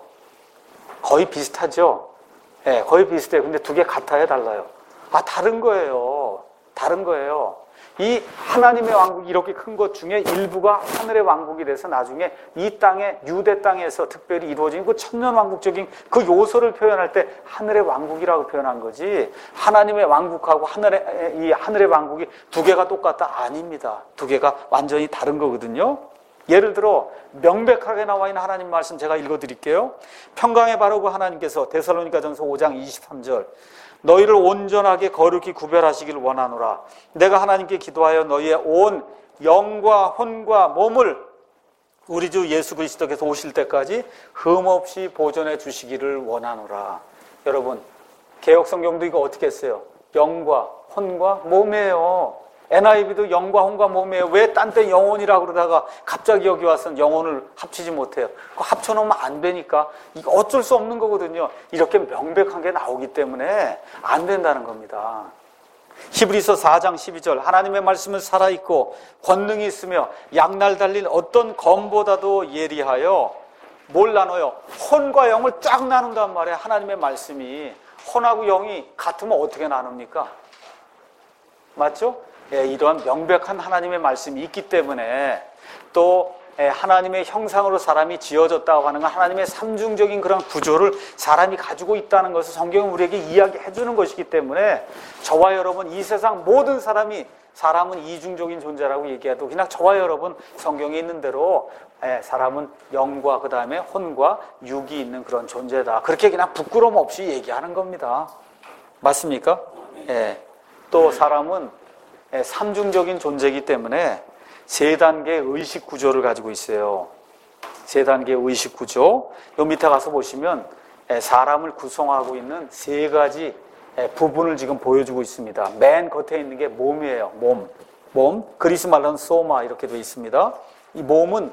거의 비슷하죠? 거의 비슷해요. 근데 두 개 같아요, 달라요? 다른 거예요. 다른 거예요. 이 하나님의 왕국이 이렇게 큰 것 중에 일부가 하늘의 왕국이 돼서 나중에 이 땅에, 유대 땅에서 특별히 이루어진 그 천년왕국적인 그 요소를 표현할 때 하늘의 왕국이라고 표현한 거지, 하나님의 왕국하고 이 하늘의 왕국이 두 개가 똑같다? 아닙니다. 두 개가 완전히 다른 거거든요. 예를 들어 명백하게 나와 있는 하나님 말씀 제가 읽어드릴게요. 평강의 바르고 하나님께서 데살로니가전서 5장 23절 너희를 온전하게 거룩히 구별하시기를 원하노라. 내가 하나님께 기도하여 너희의 온 영과 혼과 몸을 우리 주 예수 그리스도께서 오실 때까지 흠없이 보존해 주시기를 원하노라. 여러분, 개역 성경도 이거 어떻게 했어요? 영과 혼과 몸이에요. NIV도 영과 혼과 몸이에요. 왜 딴 때 영혼이라고 그러다가 갑자기 여기 와서는 영혼을 합치지 못해요? 그거 합쳐놓으면 안 되니까 이거 어쩔 수 없는 거거든요. 이렇게 명백한 게 나오기 때문에 안 된다는 겁니다. 히브리서 4장 12절 하나님의 말씀은 살아있고 권능이 있으며 양날 달린 어떤 검보다도 예리하여 뭘 나눠요? 혼과 영을 쫙 나눈단 말이에요. 하나님의 말씀이. 혼하고 영이 같으면 어떻게 나눕니까? 맞죠? 예, 이러한 명백한 하나님의 말씀이 있기 때문에 또 하나님의 형상으로 사람이 지어졌다고 하는 건 하나님의 삼중적인 그런 구조를 사람이 가지고 있다는 것을 성경은 우리에게 이야기해 주는 것이기 때문에 저와 여러분, 이 세상 모든 사람은 이중적인 존재라고 얘기해도 그냥 저와 여러분 성경에 있는 대로 사람은 영과 그 다음에 혼과 육이 있는 그런 존재다. 그렇게 그냥 부끄러움 없이 얘기하는 겁니다. 맞습니까? 예. 또 사람은 삼중적인 존재이기 때문에 세 단계의 의식 구조를 가지고 있어요. 세 단계의 의식 구조. 요 밑에 가서 보시면 사람을 구성하고 있는 세 가지 부분을 지금 보여주고 있습니다. 맨 겉에 있는 게 몸이에요. 몸. 그리스 말로는 소마 이렇게 되어 있습니다. 이 몸은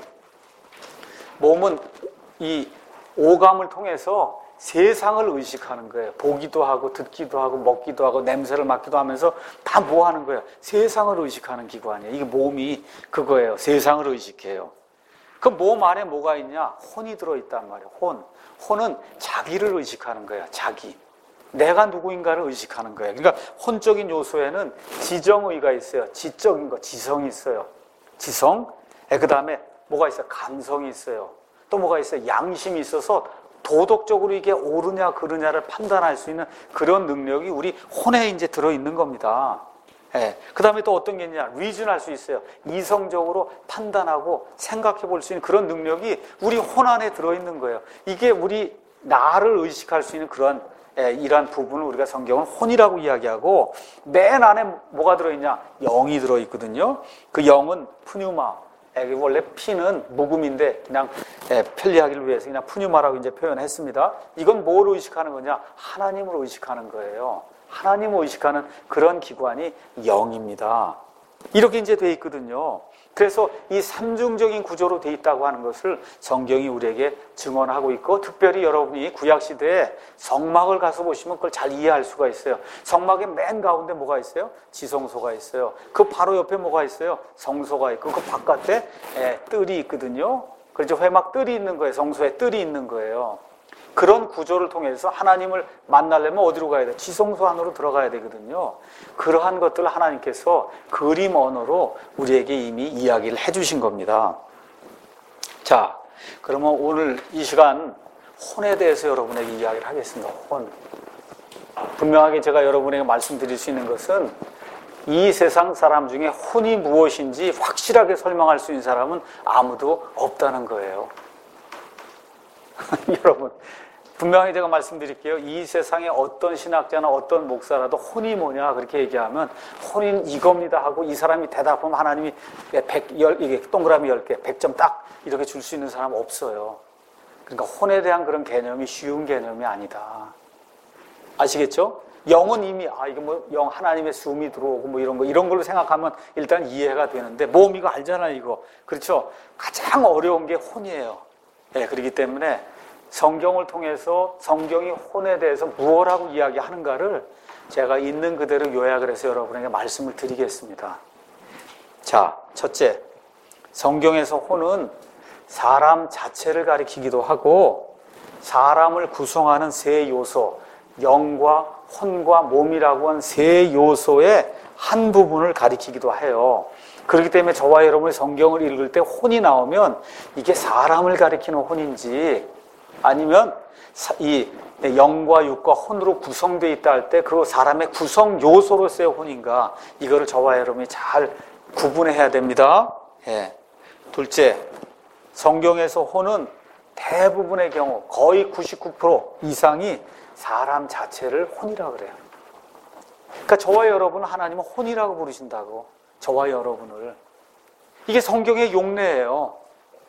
이 오감을 통해서 세상을 의식하는 거예요. 보기도 하고 듣기도 하고 먹기도 하고 냄새를 맡기도 하면서 다 뭐 하는 거예요? 세상을 의식하는 기관이에요. 이게 몸이 그거예요. 세상을 의식해요. 그 몸 안에 뭐가 있냐? 혼이 들어있단 말이에요. 혼은 자기를 의식하는 거예요. 자기. 내가 누구인가를 의식하는 거예요. 그러니까 혼적인 요소에는 지정의가 있어요. 지적인 거, 지성이 있어요. 지성. 그 다음에 뭐가 있어요? 감성이 있어요. 또 뭐가 있어요? 양심이 있어서 도덕적으로 이게 옳으냐 그르냐를 판단할 수 있는 그런 능력이 우리 혼에 이제 들어있는 겁니다. 그 다음에 또 어떤 게 있냐? 리즌할 수 있어요. 이성적으로 판단하고 생각해 볼 수 있는 그런 능력이 우리 혼 안에 들어있는 거예요. 이게 우리 나를 의식할 수 있는 그런 이러한 부분을 우리가 성경은 혼이라고 이야기하고 맨 안에 뭐가 들어있냐? 영이 들어있거든요. 그 영은 푸뉴마. 원래 피는 묵음인데 그냥 편리하기를 위해서 그냥 푸뉴마라고 이제 표현했습니다. 이건 뭘 의식하는 거냐? 하나님을 의식하는 거예요. 하나님을 의식하는 그런 기관이 영입니다. 이렇게 이제 돼 있거든요. 그래서 이 삼중적인 구조로 돼 있다고 하는 것을 성경이 우리에게 증언하고 있고, 특별히 여러분이 구약시대에 성막을 가서 보시면 그걸 잘 이해할 수가 있어요. 성막의 맨 가운데 뭐가 있어요? 지성소가 있어요. 그 바로 옆에 뭐가 있어요? 성소가 있고, 그 바깥에 뜰이 있거든요. 그래서 회막 뜰이 있는 거예요. 성소에 뜰이 있는 거예요. 그런 구조를 통해서 하나님을 만나려면 어디로 가야 돼요? 지성소 안으로 들어가야 되거든요. 그러한 것들을 하나님께서 그림 언어로 우리에게 이미 이야기를 해주신 겁니다. 자, 그러면 오늘 이 시간 혼에 대해서 여러분에게 이야기를 하겠습니다. 혼. 분명하게 제가 여러분에게 말씀드릴 수 있는 것은 이 세상 사람 중에 혼이 무엇인지 확실하게 설명할 수 있는 사람은 아무도 없다는 거예요. 여러분, 분명히 제가 말씀드릴게요. 이 세상에 어떤 신학자나 어떤 목사라도 혼이 뭐냐 그렇게 얘기하면 혼인 이겁니다 하고 이 사람이 대답하면 하나님이 이게 동그라미 10개 100점 딱 이렇게 줄 수 있는 사람 없어요. 그러니까 혼에 대한 그런 개념이 쉬운 개념이 아니다. 아시겠죠? 영은 이미 이거 뭐 영 하나님의 숨이 들어오고 뭐 이런 걸로 생각하면 일단 이해가 되는데 몸 이거 알잖아요, 이거. 그렇죠? 가장 어려운 게 혼이에요. 그렇기 때문에 성경을 통해서 성경이 혼에 대해서 무엇라고 이야기하는가를 제가 있는 그대로 요약을 해서 여러분에게 말씀을 드리겠습니다. 자, 첫째, 성경에서 혼은 사람 자체를 가리키기도 하고 사람을 구성하는 세 요소, 영과 혼과 몸이라고 한 세 요소의 한 부분을 가리키기도 해요. 그렇기 때문에 저와 여러분이 성경을 읽을 때 혼이 나오면 이게 사람을 가리키는 혼인지 아니면 이 영과 육과 혼으로 구성되어 있다 할 때 그 사람의 구성 요소로서의 혼인가, 이거를 저와 여러분이 잘 구분해야 됩니다. 둘째, 성경에서 혼은 대부분의 경우 거의 99% 이상이 사람 자체를 혼이라고 그래요. 그러니까 저와 여러분은 하나님은 혼이라고 부르신다고. 저와 여러분을. 이게 성경의 용례예요.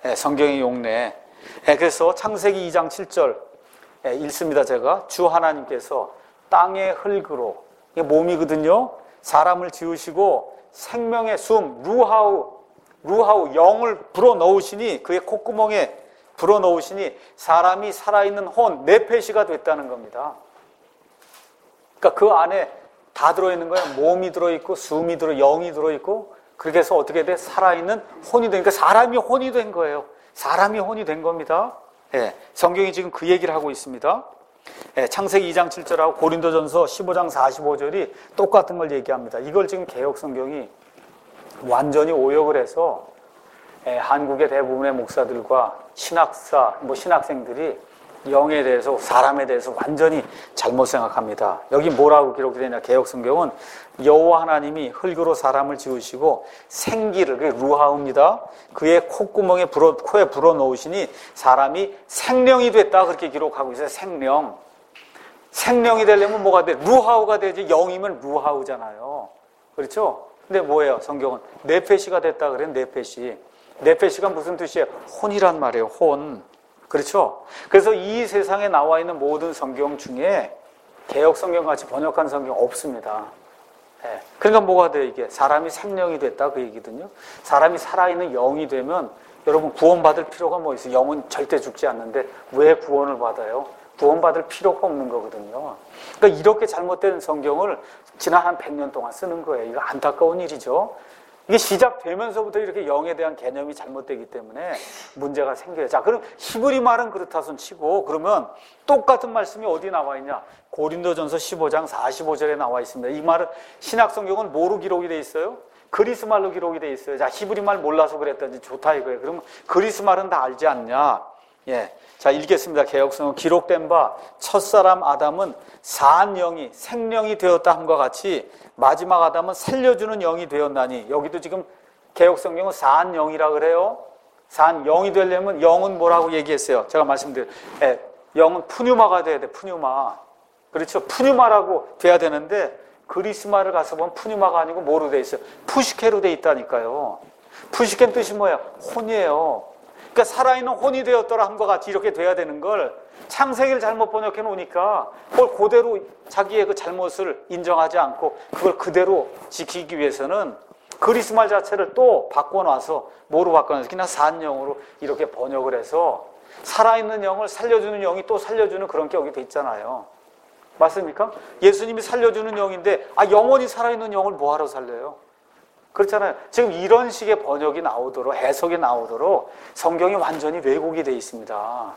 성경의 용례. 그래서 창세기 2장 7절 읽습니다. 제가 주 하나님께서 땅의 흙으로, 이게 몸이거든요. 사람을 지으시고 생명의 숨 루하우 영을 불어넣으시니, 그의 콧구멍에 불어넣으시니 사람이 살아있는 혼 네페시가 됐다는 겁니다. 그러니까 그 안에 다 들어있는 거예요. 몸이 들어있고 숨이 영이 들어있고, 그렇게 해서 어떻게 돼? 살아있는 혼이 되니까 사람이 혼이 된 거예요. 사람이 혼이 된 겁니다. 성경이 지금 그 얘기를 하고 있습니다. 창세기 2장 7절하고 고린도전서 15장 45절이 똑같은 걸 얘기합니다. 이걸 지금 개역 성경이 완전히 오역을 해서 한국의 대부분의 목사들과 신학사, 신학생들이 영에 대해서, 사람에 대해서 완전히 잘못 생각합니다. 여기 뭐라고 기록이 되냐? 개역 성경은 여호와 하나님이 흙으로 사람을 지으시고 생기를, 그게 루하우입니다. 그의 콧구멍에 코에 불어넣으시니 사람이 생령이 됐다, 그렇게 기록하고 있어요. 생령이 되려면 뭐가 돼? 루하우가 되지. 영이면 루하우잖아요. 그렇죠? 근데 뭐예요? 성경은 네페시가 됐다 그래요. 네페시가 무슨 뜻이에요? 혼이란 말이에요. 혼. 그렇죠? 그래서 이 세상에 나와 있는 모든 성경 중에 개역 성경같이 번역한 성경 없습니다. 그러니까 뭐가 돼요? 이게 사람이 생령이 됐다, 그 얘기거든요. 사람이 살아있는 영이 되면 여러분 구원받을 필요가 뭐 있어요? 영은 절대 죽지 않는데 왜 구원을 받아요? 구원받을 필요가 없는 거거든요. 그러니까 이렇게 잘못된 성경을 지난 한 100년 동안 쓰는 거예요. 이거 안타까운 일이죠. 이게 시작되면서부터 이렇게 영에 대한 개념이 잘못되기 때문에 문제가 생겨요. 자, 그럼 히브리 말은 그렇다 손 치고, 그러면 똑같은 말씀이 어디 나와 있냐? 고린도전서 15장 45절에 나와 있습니다. 이 말은 신약 성경은 뭐로 기록이 돼 있어요? 그리스 말로 기록이 돼 있어요. 자, 히브리 말 몰라서 그랬더니 좋다 이거예요. 그러면 그리스 말은 다 알지 않냐? 자, 읽겠습니다. 개역성은 기록된 바 첫사람 아담은 사한 영이 생령이 되었다 함과 같이 마지막 아담은 살려주는 영이 되었나니, 여기도 지금 개역성경은 사한 영이라 그래요. 사한 영이 되려면 영은 뭐라고 얘기했어요? 제가 말씀드려요. 영은 푸뉴마가 돼야 돼. 푸뉴마. 그렇죠? 푸뉴마라고 돼야 되는데 그리스 말을 가서 보면 푸뉴마가 아니고 뭐로 돼 있어요? 푸시케로 돼 있다니까요. 푸시케는 뜻이 뭐예요? 혼이에요. 그러니까 살아있는 혼이 되었더라 함과 같이 이렇게 돼야 되는 걸 창세기를 잘못 번역해 놓으니까 그걸 그대로 자기의 그 잘못을 인정하지 않고 그걸 그대로 지키기 위해서는 그리스 말 자체를 또 바꿔놔서 뭐로 바꿔놔서 그냥 산영으로 이렇게 번역을 해서 살아있는 영을 살려주는 영이 또 살려주는 그런 게 여기 돼 있잖아요. 맞습니까? 예수님이 살려주는 영인데 영원히 살아있는 영을 뭐하러 살려요? 그렇잖아요. 지금 이런 식의 번역이 나오도록, 해석이 나오도록 성경이 완전히 왜곡이 되어 있습니다.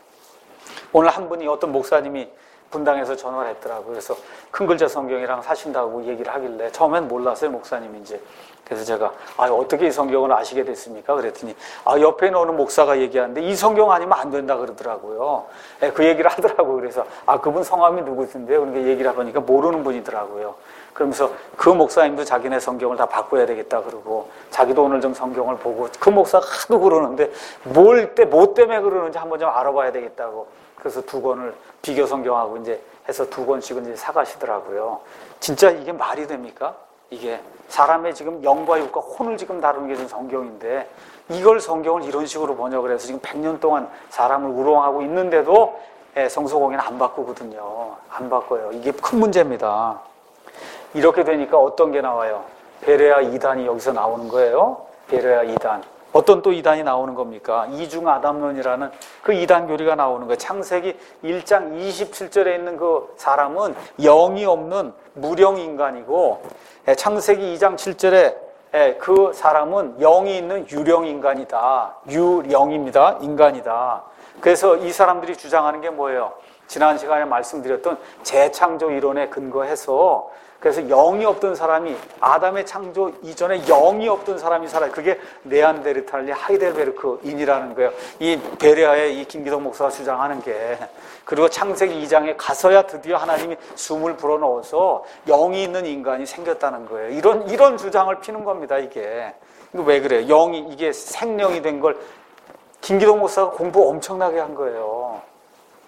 오늘 한 분이, 어떤 목사님이 분당에서 전화를 했더라고요. 그래서 큰 글자 성경이랑 사신다고 얘기를 하길래 처음엔 몰랐어요, 목사님인지. 그래서 제가 어떻게 이 성경을 아시게 됐습니까? 그랬더니 옆에 있는 어느 목사가 얘기하는데 이 성경 아니면 안 된다 그러더라고요. 그 얘기를 하더라고요. 그래서 그분 성함이 누구신데요? 그러니까 얘기를 해보니까 모르는 분이더라고요. 그러면서 그 목사님도 자기네 성경을 다 바꿔야 되겠다 그러고, 자기도 오늘 좀 성경을 보고, 그 목사가 하도 그러는데 뭐 때문에 그러는지 한번 좀 알아봐야 되겠다고, 그래서 2권을 비교 성경하고 이제 해서 2권씩은 이제 사가시더라고요. 진짜 이게 말이 됩니까? 이게 사람의 지금 영과 육과 혼을 지금 다루는 게 지금 성경인데, 이걸 성경을 이런 식으로 번역을 해서 지금 100년 동안 사람을 우롱하고 있는데도 성소공예는 안 바꾸거든요. 안 바꿔요. 이게 큰 문제입니다. 이렇게 되니까 어떤 게 나와요? 베레아 2단이 여기서 나오는 거예요. 베레아 2단. 어떤 또 2단이 나오는 겁니까? 이중 아담론이라는 그 2단 교리가 나오는 거예요. 창세기 1장 27절에 있는 그 사람은 영이 없는 무령 인간이고, 창세기 2장 7절에 그 사람은 영이 있는 유령 인간이다. 유령입니다. 인간이다. 그래서 이 사람들이 주장하는 게 뭐예요? 지난 시간에 말씀드렸던 재창조 이론에 근거해서, 그래서 영이 없던 사람이, 아담의 창조 이전에 영이 없던 사람이 살아요. 그게 네안데르탈리 하이델베르크인이라는 거예요. 이 베레아의 이 김기동 목사가 주장하는 게. 그리고 창세기 2장에 가서야 드디어 하나님이 숨을 불어넣어서 영이 있는 인간이 생겼다는 거예요. 이런 주장을 피는 겁니다, 이게. 이거 왜 그래요? 영이, 이게 생령이 된 걸 김기동 목사가 공부 엄청나게 한 거예요.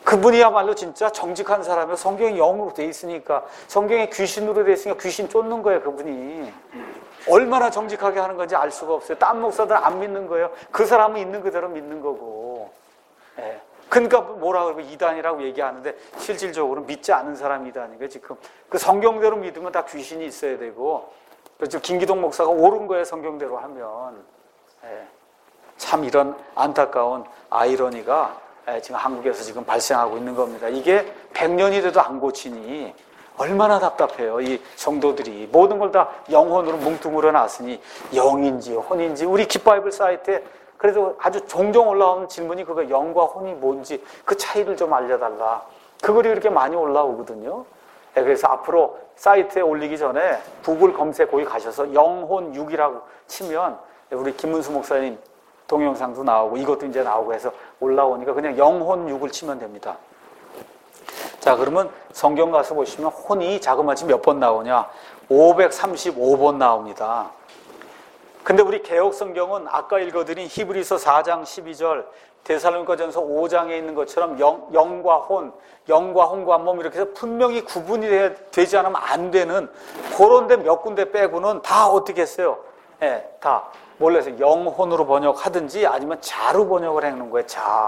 그분이야말로 진짜 정직한 사람이에요. 성경이 영으로 돼 있으니까, 성경이 귀신으로 돼 있으니까 귀신 쫓는 거예요, 그분이. 얼마나 정직하게 하는 건지 알 수가 없어요. 딴 목사들 안 믿는 거예요. 그 사람은 있는 그대로 믿는 거고. 예. 그러니까 뭐라 그러고 이단이라고 얘기하는데 실질적으로 믿지 않는 사람이 이단이니까 지금 그 성경대로 믿으면 다 귀신이 있어야 되고, 그렇죠. 김기동 목사가 옳은 거예요, 성경대로 하면. 예. 참 이런 안타까운 아이러니가 지금 한국에서 지금 발생하고 있는 겁니다. 이게 100년이 돼도 안 고치니 얼마나 답답해요. 이 성도들이 모든 걸 다 영혼으로 뭉뚱그려 놨으니 영인지 혼인지, 우리 깃바이블 사이트에 그래도 아주 종종 올라오는 질문이 그거 영과 혼이 뭔지 그 차이를 좀 알려달라. 그 글이 그렇게 많이 올라오거든요. 그래서 앞으로 사이트에 올리기 전에 구글 검색 거기 가셔서 영혼 6이라고 치면 우리 김문수 목사님 동영상도 나오고 이것도 이제 나오고 해서 올라오니까 그냥 영혼 6을 치면 됩니다. 자, 그러면 성경 가서 보시면 혼이 자그마치 몇 번 나오냐? 535번 나옵니다. 근데 우리 개혁 성경은 아까 읽어드린 히브리서 4장 12절, 데살로니가전서 5장에 있는 것처럼 영과 혼, 영과 혼과 몸 이렇게 해서 분명히 구분이 되지 않으면 안 되는 그런 데 몇 군데 빼고는 다 어떻게 했어요? 예, 다 몰라서 영혼으로 번역하든지 아니면 자로 번역을 해놓은 거예요.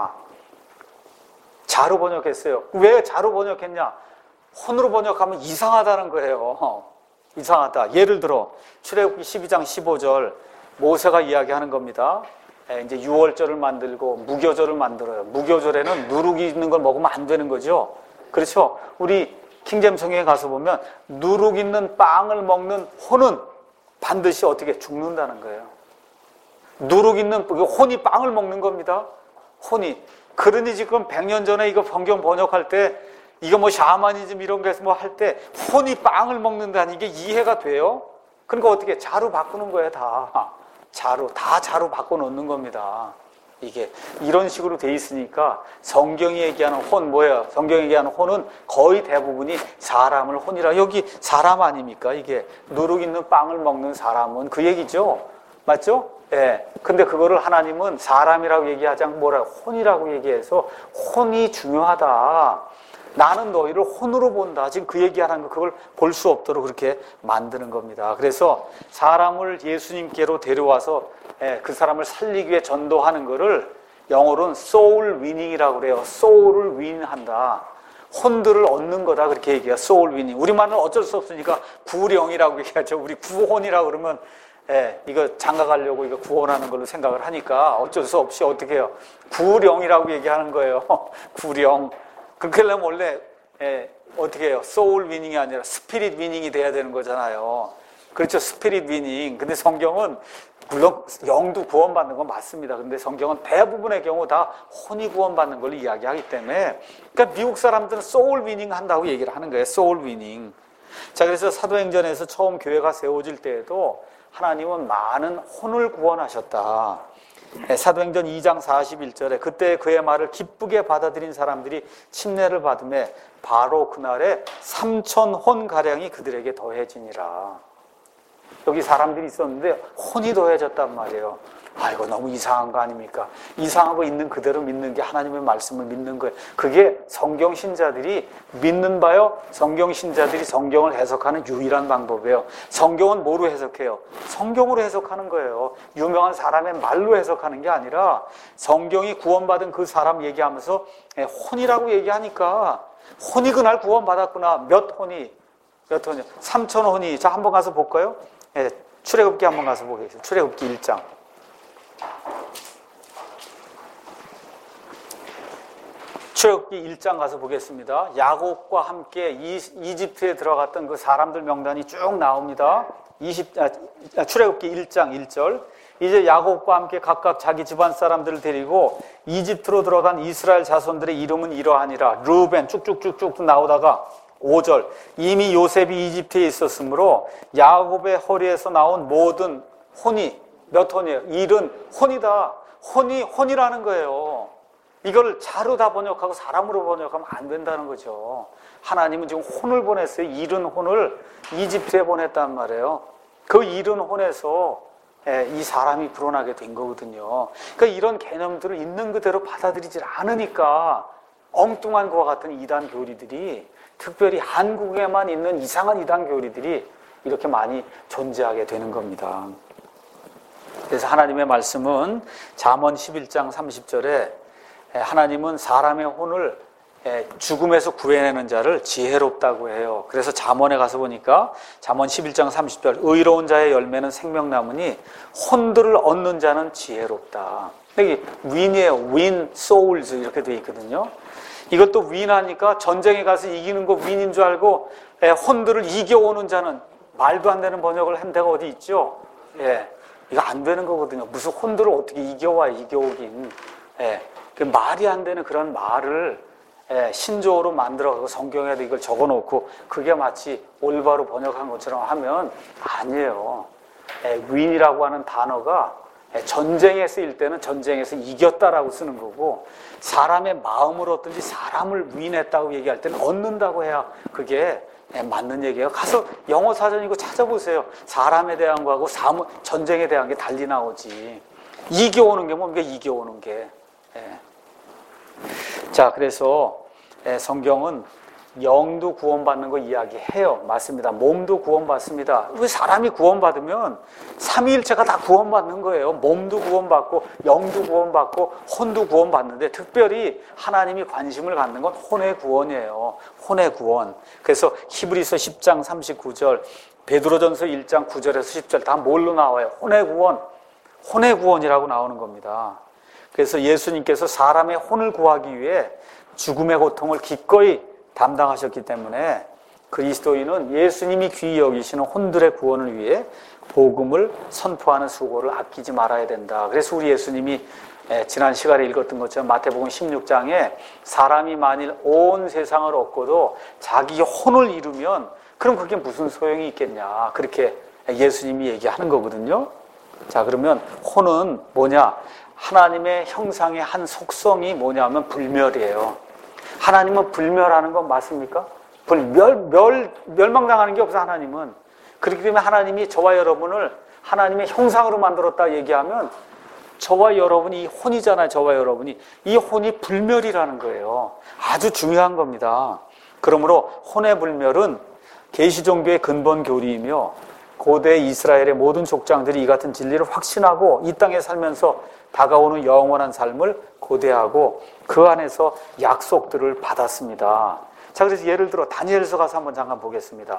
자로 번역했어요. 왜 자로 번역했냐? 혼으로 번역하면 이상하다는 거예요. 이상하다. 예를 들어 출애굽기 12장 15절 모세가 이야기하는 겁니다. 이제 유월절을 만들고 무교절을 만들어요. 무교절에는 누룩이 있는 걸 먹으면 안 되는 거죠. 그렇죠? 우리 킹잼 성경에 가서 보면 누룩 있는 빵을 먹는 혼은 반드시 어떻게 죽는다는 거예요. 누룩 있는 혼이 빵을 먹는 겁니다. 혼이. 그러니 지금 100년 전에 이거 성경 번역할 때 이거 뭐 샤머니즘 이런 거에서 뭐 할 때 혼이 빵을 먹는다는 이게 이해가 돼요? 그러니까 어떻게 자로 바꾸는 거예요, 다. 자로 바꿔 놓는 겁니다. 이게 이런 식으로 돼 있으니까 성경이 얘기하는 혼 뭐예요? 성경이 얘기하는 혼은 거의 대부분이 사람을 혼이라. 여기 사람 아닙니까? 이게 누룩 있는 빵을 먹는 사람은 그 얘기죠. 맞죠? 예. 근데 그거를 하나님은 사람이라고 얘기하지 않고 뭐라 혼이라고 얘기해서 혼이 중요하다. 나는 너희를 혼으로 본다. 지금 그 얘기하는 거 그걸 볼 수 없도록 그렇게 만드는 겁니다. 그래서 사람을 예수님께로 데려와서 그 사람을 살리기 위해 전도하는 거를 영어로는 soul winning이라고 그래요. soul을 윈한다. 혼들을 얻는 거다 그렇게 얘기해요. soul winning. 우리말은 어쩔 수 없으니까 구령이라고 얘기하죠. 우리 구혼이라고 그러면 이거 장가가려고 이거 구원하는 걸로 생각을 하니까 어쩔 수 없이 어떻게 해요? 구령이라고 얘기하는 거예요. 구령. 그렇게 하려면 원래 어떻게 해요? 소울 위닝이 아니라 스피릿 위닝이 돼야 되는 거잖아요. 그렇죠? 스피릿 위닝. 근데 성경은 물론 영도 구원받는 건 맞습니다. 근데 성경은 대부분의 경우 다 혼이 구원받는 걸 이야기하기 때문에, 그러니까 미국 사람들은 소울 위닝 한다고 얘기를 하는 거예요. 소울 위닝. 자, 그래서 사도행전에서 처음 교회가 세워질 때에도 하나님은 많은 혼을 구원하셨다. 사도행전 2장 41절에 그때 그의 말을 기쁘게 받아들인 사람들이 침례를 받음에 바로 그날에 3,000혼가량이 그들에게 더해지니라. 여기 사람들이 있었는데 혼이 더해졌단 말이에요. 아이고 너무 이상한 거 아닙니까? 이상하고 있는 그대로 믿는 게 하나님의 말씀을 믿는 거예요. 그게 성경 신자들이 믿는 바요. 성경 신자들이 성경을 해석하는 유일한 방법이에요. 성경은 뭐로 해석해요? 성경으로 해석하는 거예요. 유명한 사람의 말로 해석하는 게 아니라 성경이 구원받은 그 사람 얘기하면서 혼이라고 얘기하니까 혼이 그날 구원받았구나. 몇 혼이? 3,000혼이. 자, 한번 가서 볼까요? 출애굽기 한번 가서 보겠습니다. 출애굽기 1장. 출애굽기 1장 가서 보겠습니다. 야곱과 함께 이집트에 들어갔던 그 사람들 명단이 쭉 나옵니다. 출애굽기 1장 1절. 이제 야곱과 함께 각각 자기 집안 사람들을 데리고 이집트로 들어간 이스라엘 자손들의 이름은 이러하니라. 르우벤 쭉쭉쭉쭉 나오다가 5절. 이미 요셉이 이집트에 있었으므로 야곱의 허리에서 나온 모든 혼이 몇 혼이에요? 70혼이다. 혼이라는 거예요. 이걸 자로 다 번역하고 사람으로 번역하면 안 된다는 거죠. 하나님은 지금 혼을 보냈어요. 70혼을 이집트에 보냈단 말이에요. 그 70혼에서 이 사람이 불어나게 된 거거든요. 그러니까 이런 개념들을 있는 그대로 받아들이질 않으니까 엉뚱한 것과 같은 이단 교리들이, 특별히 한국에만 있는 이상한 이단 교리들이 이렇게 많이 존재하게 되는 겁니다. 그래서 하나님의 말씀은 잠언 11장 30절에 하나님은 사람의 혼을 죽음에서 구해내는 자를 지혜롭다고 해요. 그래서 잠언에 가서 보니까 잠언 11장 30절 의로운 자의 열매는 생명나무니 혼들을 얻는 자는 지혜롭다. 여기 win이에요. win souls 이렇게 되어 있거든요. 이것도 win하니까 전쟁에 가서 이기는 거 win인 줄 알고 혼들을 이겨오는 자는, 말도 안 되는 번역을 한 데가 어디 있죠? 예, 이거 안 되는 거거든요. 무슨 혼들을 어떻게 이겨오긴. 예, 그 말이 안 되는 그런 말을 신조어로 만들어가고 성경에도 이걸 적어놓고 그게 마치 올바로 번역한 것처럼 하면 아니에요. win이라고 하는 단어가 전쟁에 쓰일 때는 전쟁에서 이겼다라고 쓰는 거고, 사람의 마음을 얻든지 사람을 win했다고 얘기할 때는 얻는다고 해야 그게 맞는 얘기예요. 가서 영어 사전이고 찾아보세요. 사람에 대한 거하고 전쟁에 대한 게 달리 나오지. 이겨오는 게 뭡니까? 이겨오는 게. 자, 그래서 성경은 영도 구원받는 거 이야기해요. 맞습니다. 몸도 구원받습니다. 왜 사람이 구원받으면 삼위일체가 다 구원받는 거예요. 몸도 구원받고 영도 구원받고 혼도 구원받는데, 특별히 하나님이 관심을 갖는 건 혼의 구원이에요. 혼의 구원. 그래서 히브리서 10장 39절, 베드로전서 1장 9절에서 10절 다 뭘로 나와요? 혼의 구원. 혼의 구원이라고 나오는 겁니다. 그래서 예수님께서 사람의 혼을 구하기 위해 죽음의 고통을 기꺼이 담당하셨기 때문에 그리스도인은 예수님이 귀히 여기시는 혼들의 구원을 위해 복음을 선포하는 수고를 아끼지 말아야 된다. 그래서 우리 예수님이 지난 시간에 읽었던 것처럼 마태복음 16장에 사람이 만일 온 세상을 얻고도 자기 혼을 잃으면 그럼 그게 무슨 소용이 있겠냐, 그렇게 예수님이 얘기하는 거거든요. 자, 그러면 혼은 뭐냐? 하나님의 형상의 한 속성이 뭐냐면 불멸이에요. 하나님은 불멸하는 건 맞습니까? 멸망당하는 게 없어, 하나님은. 그렇기 때문에 하나님이 저와 여러분을 하나님의 형상으로 만들었다 얘기하면 저와 여러분이, 이 혼이잖아요. 저와 여러분이. 이 혼이 불멸이라는 거예요. 아주 중요한 겁니다. 그러므로 혼의 불멸은 계시 종교의 근본 교리이며 고대 이스라엘의 모든 족장들이 이 같은 진리를 확신하고 이 땅에 살면서 다가오는 영원한 삶을 고대하고 그 안에서 약속들을 받았습니다. 자, 그래서 예를 들어 다니엘서 가서 한번 잠깐 보겠습니다.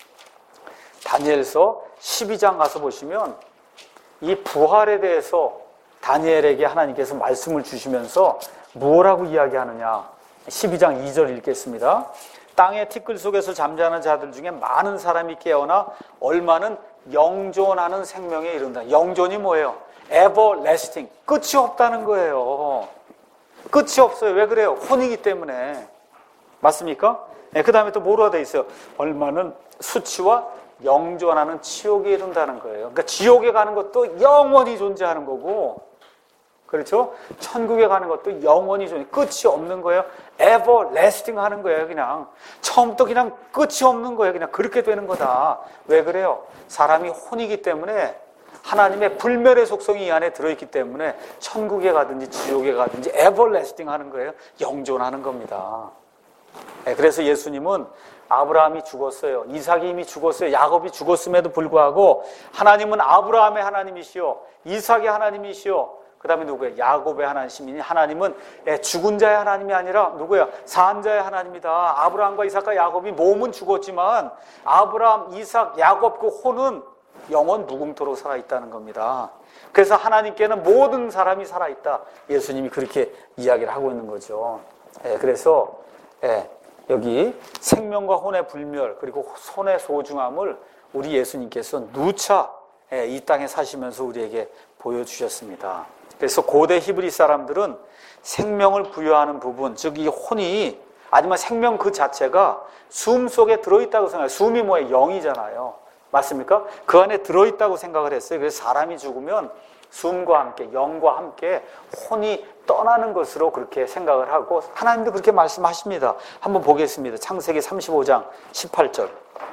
다니엘서 12장 가서 보시면 이 부활에 대해서 다니엘에게 하나님께서 말씀을 주시면서 뭐라고 이야기하느냐. 12장 2절 읽겠습니다. 땅의 티끌 속에서 잠자는 자들 중에 많은 사람이 깨어나 얼마는 영존하는 생명에 이른다. 영존이 뭐예요? everlasting. 끝이 없다는 거예요. 끝이 없어요. 왜 그래요? 혼이기 때문에. 맞습니까? 그 다음에 또 뭐로 되어 있어요? 얼마는 수치와 영존하는 지옥에 이른다는 거예요. 그러니까 지옥에 가는 것도 영원히 존재하는 거고, 그렇죠? 천국에 가는 것도 영원히 존재, 끝이 없는 거예요. everlasting 하는 거예요. 그냥 처음부터 그냥 끝이 없는 거예요. 그냥 그렇게 되는 거다. 왜 그래요? 사람이 혼이기 때문에 하나님의 불멸의 속성이 이 안에 들어있기 때문에 천국에 가든지 지옥에 가든지 everlasting 하는 거예요. 영존하는 겁니다. 그래서 예수님은 아브라함이 죽었어요. 이삭이 이미 죽었어요. 야곱이 죽었음에도 불구하고 하나님은 아브라함의 하나님이시오, 이삭의 하나님이시오, 그 다음에 누구예요? 야곱의 하나님이니 하나님은 죽은 자의 하나님이 아니라 누구예요? 산 자의 하나님이다. 아브라함과 이삭과 야곱이 몸은 죽었지만 아브라함, 이삭, 야곱 그 혼은 영원 무궁토록 살아있다는 겁니다. 그래서 하나님께는 모든 사람이 살아있다. 예수님이 그렇게 이야기를 하고 있는 거죠. 그래서 여기 생명과 혼의 불멸 그리고 혼의 소중함을 우리 예수님께서 누차 이 땅에 사시면서 우리에게 보여주셨습니다. 그래서 고대 히브리 사람들은 생명을 부여하는 부분, 즉 이 혼이, 아니면 생명 그 자체가 숨 속에 들어있다고 생각해요. 숨이 뭐예요? 영이잖아요. 맞습니까? 그 안에 들어있다고 생각을 했어요. 그래서 사람이 죽으면 숨과 함께, 영과 함께 혼이 떠나는 것으로 그렇게 생각을 하고 하나님도 그렇게 말씀하십니다. 한번 보겠습니다. 창세기 35장 18절.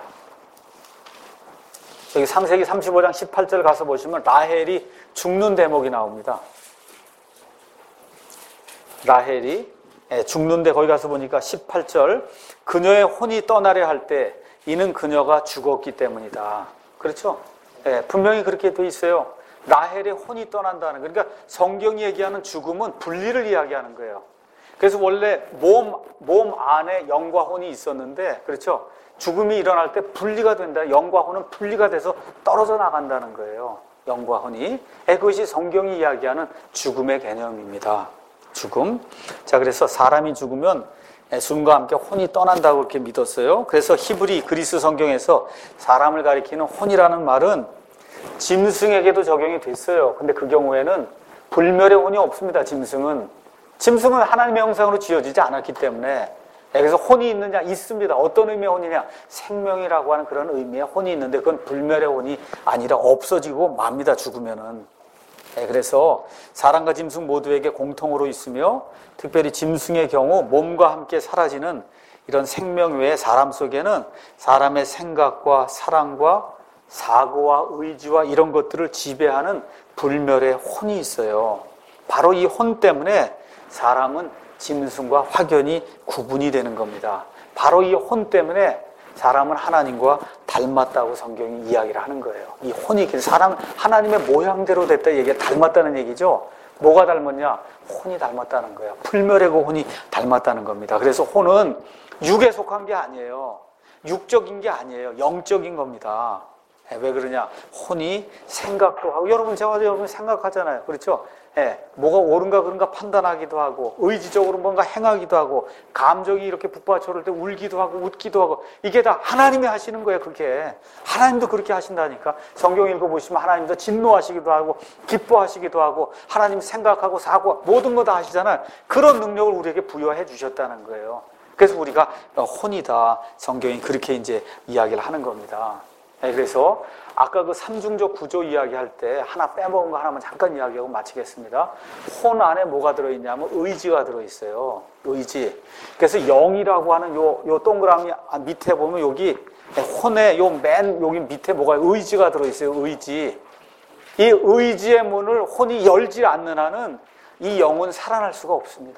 여기 창세기 35장 18절 가서 보시면 라헬이 죽는 대목이 나옵니다. 라헬이 죽는데 거기 가서 보니까 18절 그녀의 혼이 떠나려 할 때 이는 그녀가 죽었기 때문이다. 그렇죠? 분명히 그렇게 돼 있어요. 라헬의 혼이 떠난다는, 그러니까 성경이 얘기하는 죽음은 분리를 이야기하는 거예요. 그래서 원래 몸 안에 영과 혼이 있었는데, 그렇죠? 죽음이 일어날 때 분리가 된다. 영과 혼은 분리가 돼서 떨어져 나간다는 거예요. 영과 혼이. 그것이 성경이 이야기하는 죽음의 개념입니다. 죽음. 자, 그래서 사람이 죽으면 숨과 함께 혼이 떠난다고 그렇게 믿었어요. 그래서 히브리 그리스 성경에서 사람을 가리키는 혼이라는 말은 짐승에게도 적용이 됐어요. 근데 그 경우에는 불멸의 혼이 없습니다. 짐승은 하나님의 형상으로 지어지지 않았기 때문에. 그래서 혼이 있느냐? 있습니다. 어떤 의미의 혼이냐? 생명이라고 하는 그런 의미의 혼이 있는데 그건 불멸의 혼이 아니라 없어지고 맙니다. 죽으면은. 그래서 사람과 짐승 모두에게 공통으로 있으며 특별히 짐승의 경우 몸과 함께 사라지는 이런 생명 외에 사람 속에는 사람의 생각과 사랑과 사고와 의지와 이런 것들을 지배하는 불멸의 혼이 있어요. 바로 이 혼 때문에 사람은 짐승과 확연히 구분이 되는 겁니다. 바로 이 혼 때문에 사람은 하나님과 닮았다고 성경이 이야기를 하는 거예요. 이 혼이 사람 하나님의 모양대로 됐다 얘기가 닮았다는 얘기죠. 뭐가 닮았냐? 혼이 닮았다는 거예요. 불멸의 그 혼이 닮았다는 겁니다. 그래서 혼은 육에 속한 게 아니에요. 육적인 게 아니에요. 영적인 겁니다. 왜 그러냐? 혼이 생각도 하고, 여러분 생각하잖아요. 그렇죠? 뭐가 옳은가 그런가 판단하기도 하고, 의지적으로 뭔가 행하기도 하고, 감정이 이렇게 북받쳐올 때 울기도 하고 웃기도 하고, 이게 다 하나님이 하시는 거예요. 그렇게 하나님도 그렇게 하신다니까. 성경 읽어보시면 하나님도 진노하시기도 하고 기뻐하시기도 하고 하나님 생각하고 사고 모든 거 다 하시잖아요. 그런 능력을 우리에게 부여해 주셨다는 거예요. 그래서 우리가 혼이다, 성경이 그렇게 이제 이야기를 하는 겁니다. 그래서 아까 그 삼중적 구조 이야기할 때 하나 빼먹은 거 하나만 잠깐 이야기하고 마치겠습니다. 혼 안에 뭐가 들어있냐면 의지가 들어있어요. 의지. 그래서 영이라고 하는 요 동그라미 밑에 보면 여기 혼에 여기 밑에 뭐가 의지가 들어있어요. 의지. 이 의지의 문을 혼이 열지 않는 한은 이 영은 살아날 수가 없습니다.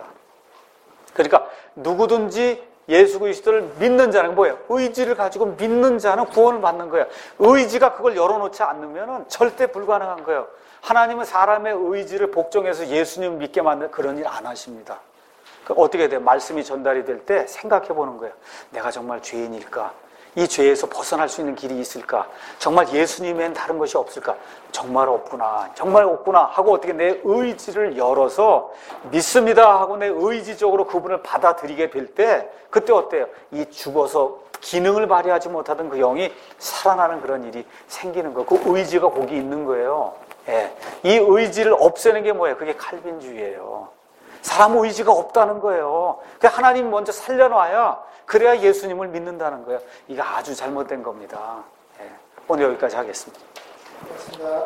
그러니까 누구든지 예수 그리스도를 믿는 자는 뭐예요? 의지를 가지고 믿는 자는 구원을 받는 거예요. 의지가 그걸 열어놓지 않으면 절대 불가능한 거예요. 하나님은 사람의 의지를 복종해서 예수님을 믿게 만드는 그런 일 안 하십니다. 어떻게 돼요? 말씀이 전달이 될 때 생각해 보는 거예요. 내가 정말 죄인일까? 이 죄에서 벗어날 수 있는 길이 있을까? 정말 예수님엔 다른 것이 없을까? 정말 없구나. 정말 없구나 하고 어떻게 내 의지를 열어서 믿습니다 하고 내 의지적으로 그분을 받아들이게 될 때 그때 어때요? 이 죽어서 기능을 발휘하지 못하던 그 영이 살아나는 그런 일이 생기는 거예요. 그 의지가 거기 있는 거예요. 이 의지를 없애는 게 뭐예요? 그게 칼빈주의예요. 사람 의지가 없다는 거예요. 하나님 먼저 살려놔야 그래야 예수님을 믿는다는 거예요. 이거 아주 잘못된 겁니다. 오늘 여기까지 하겠습니다. 고맙습니다.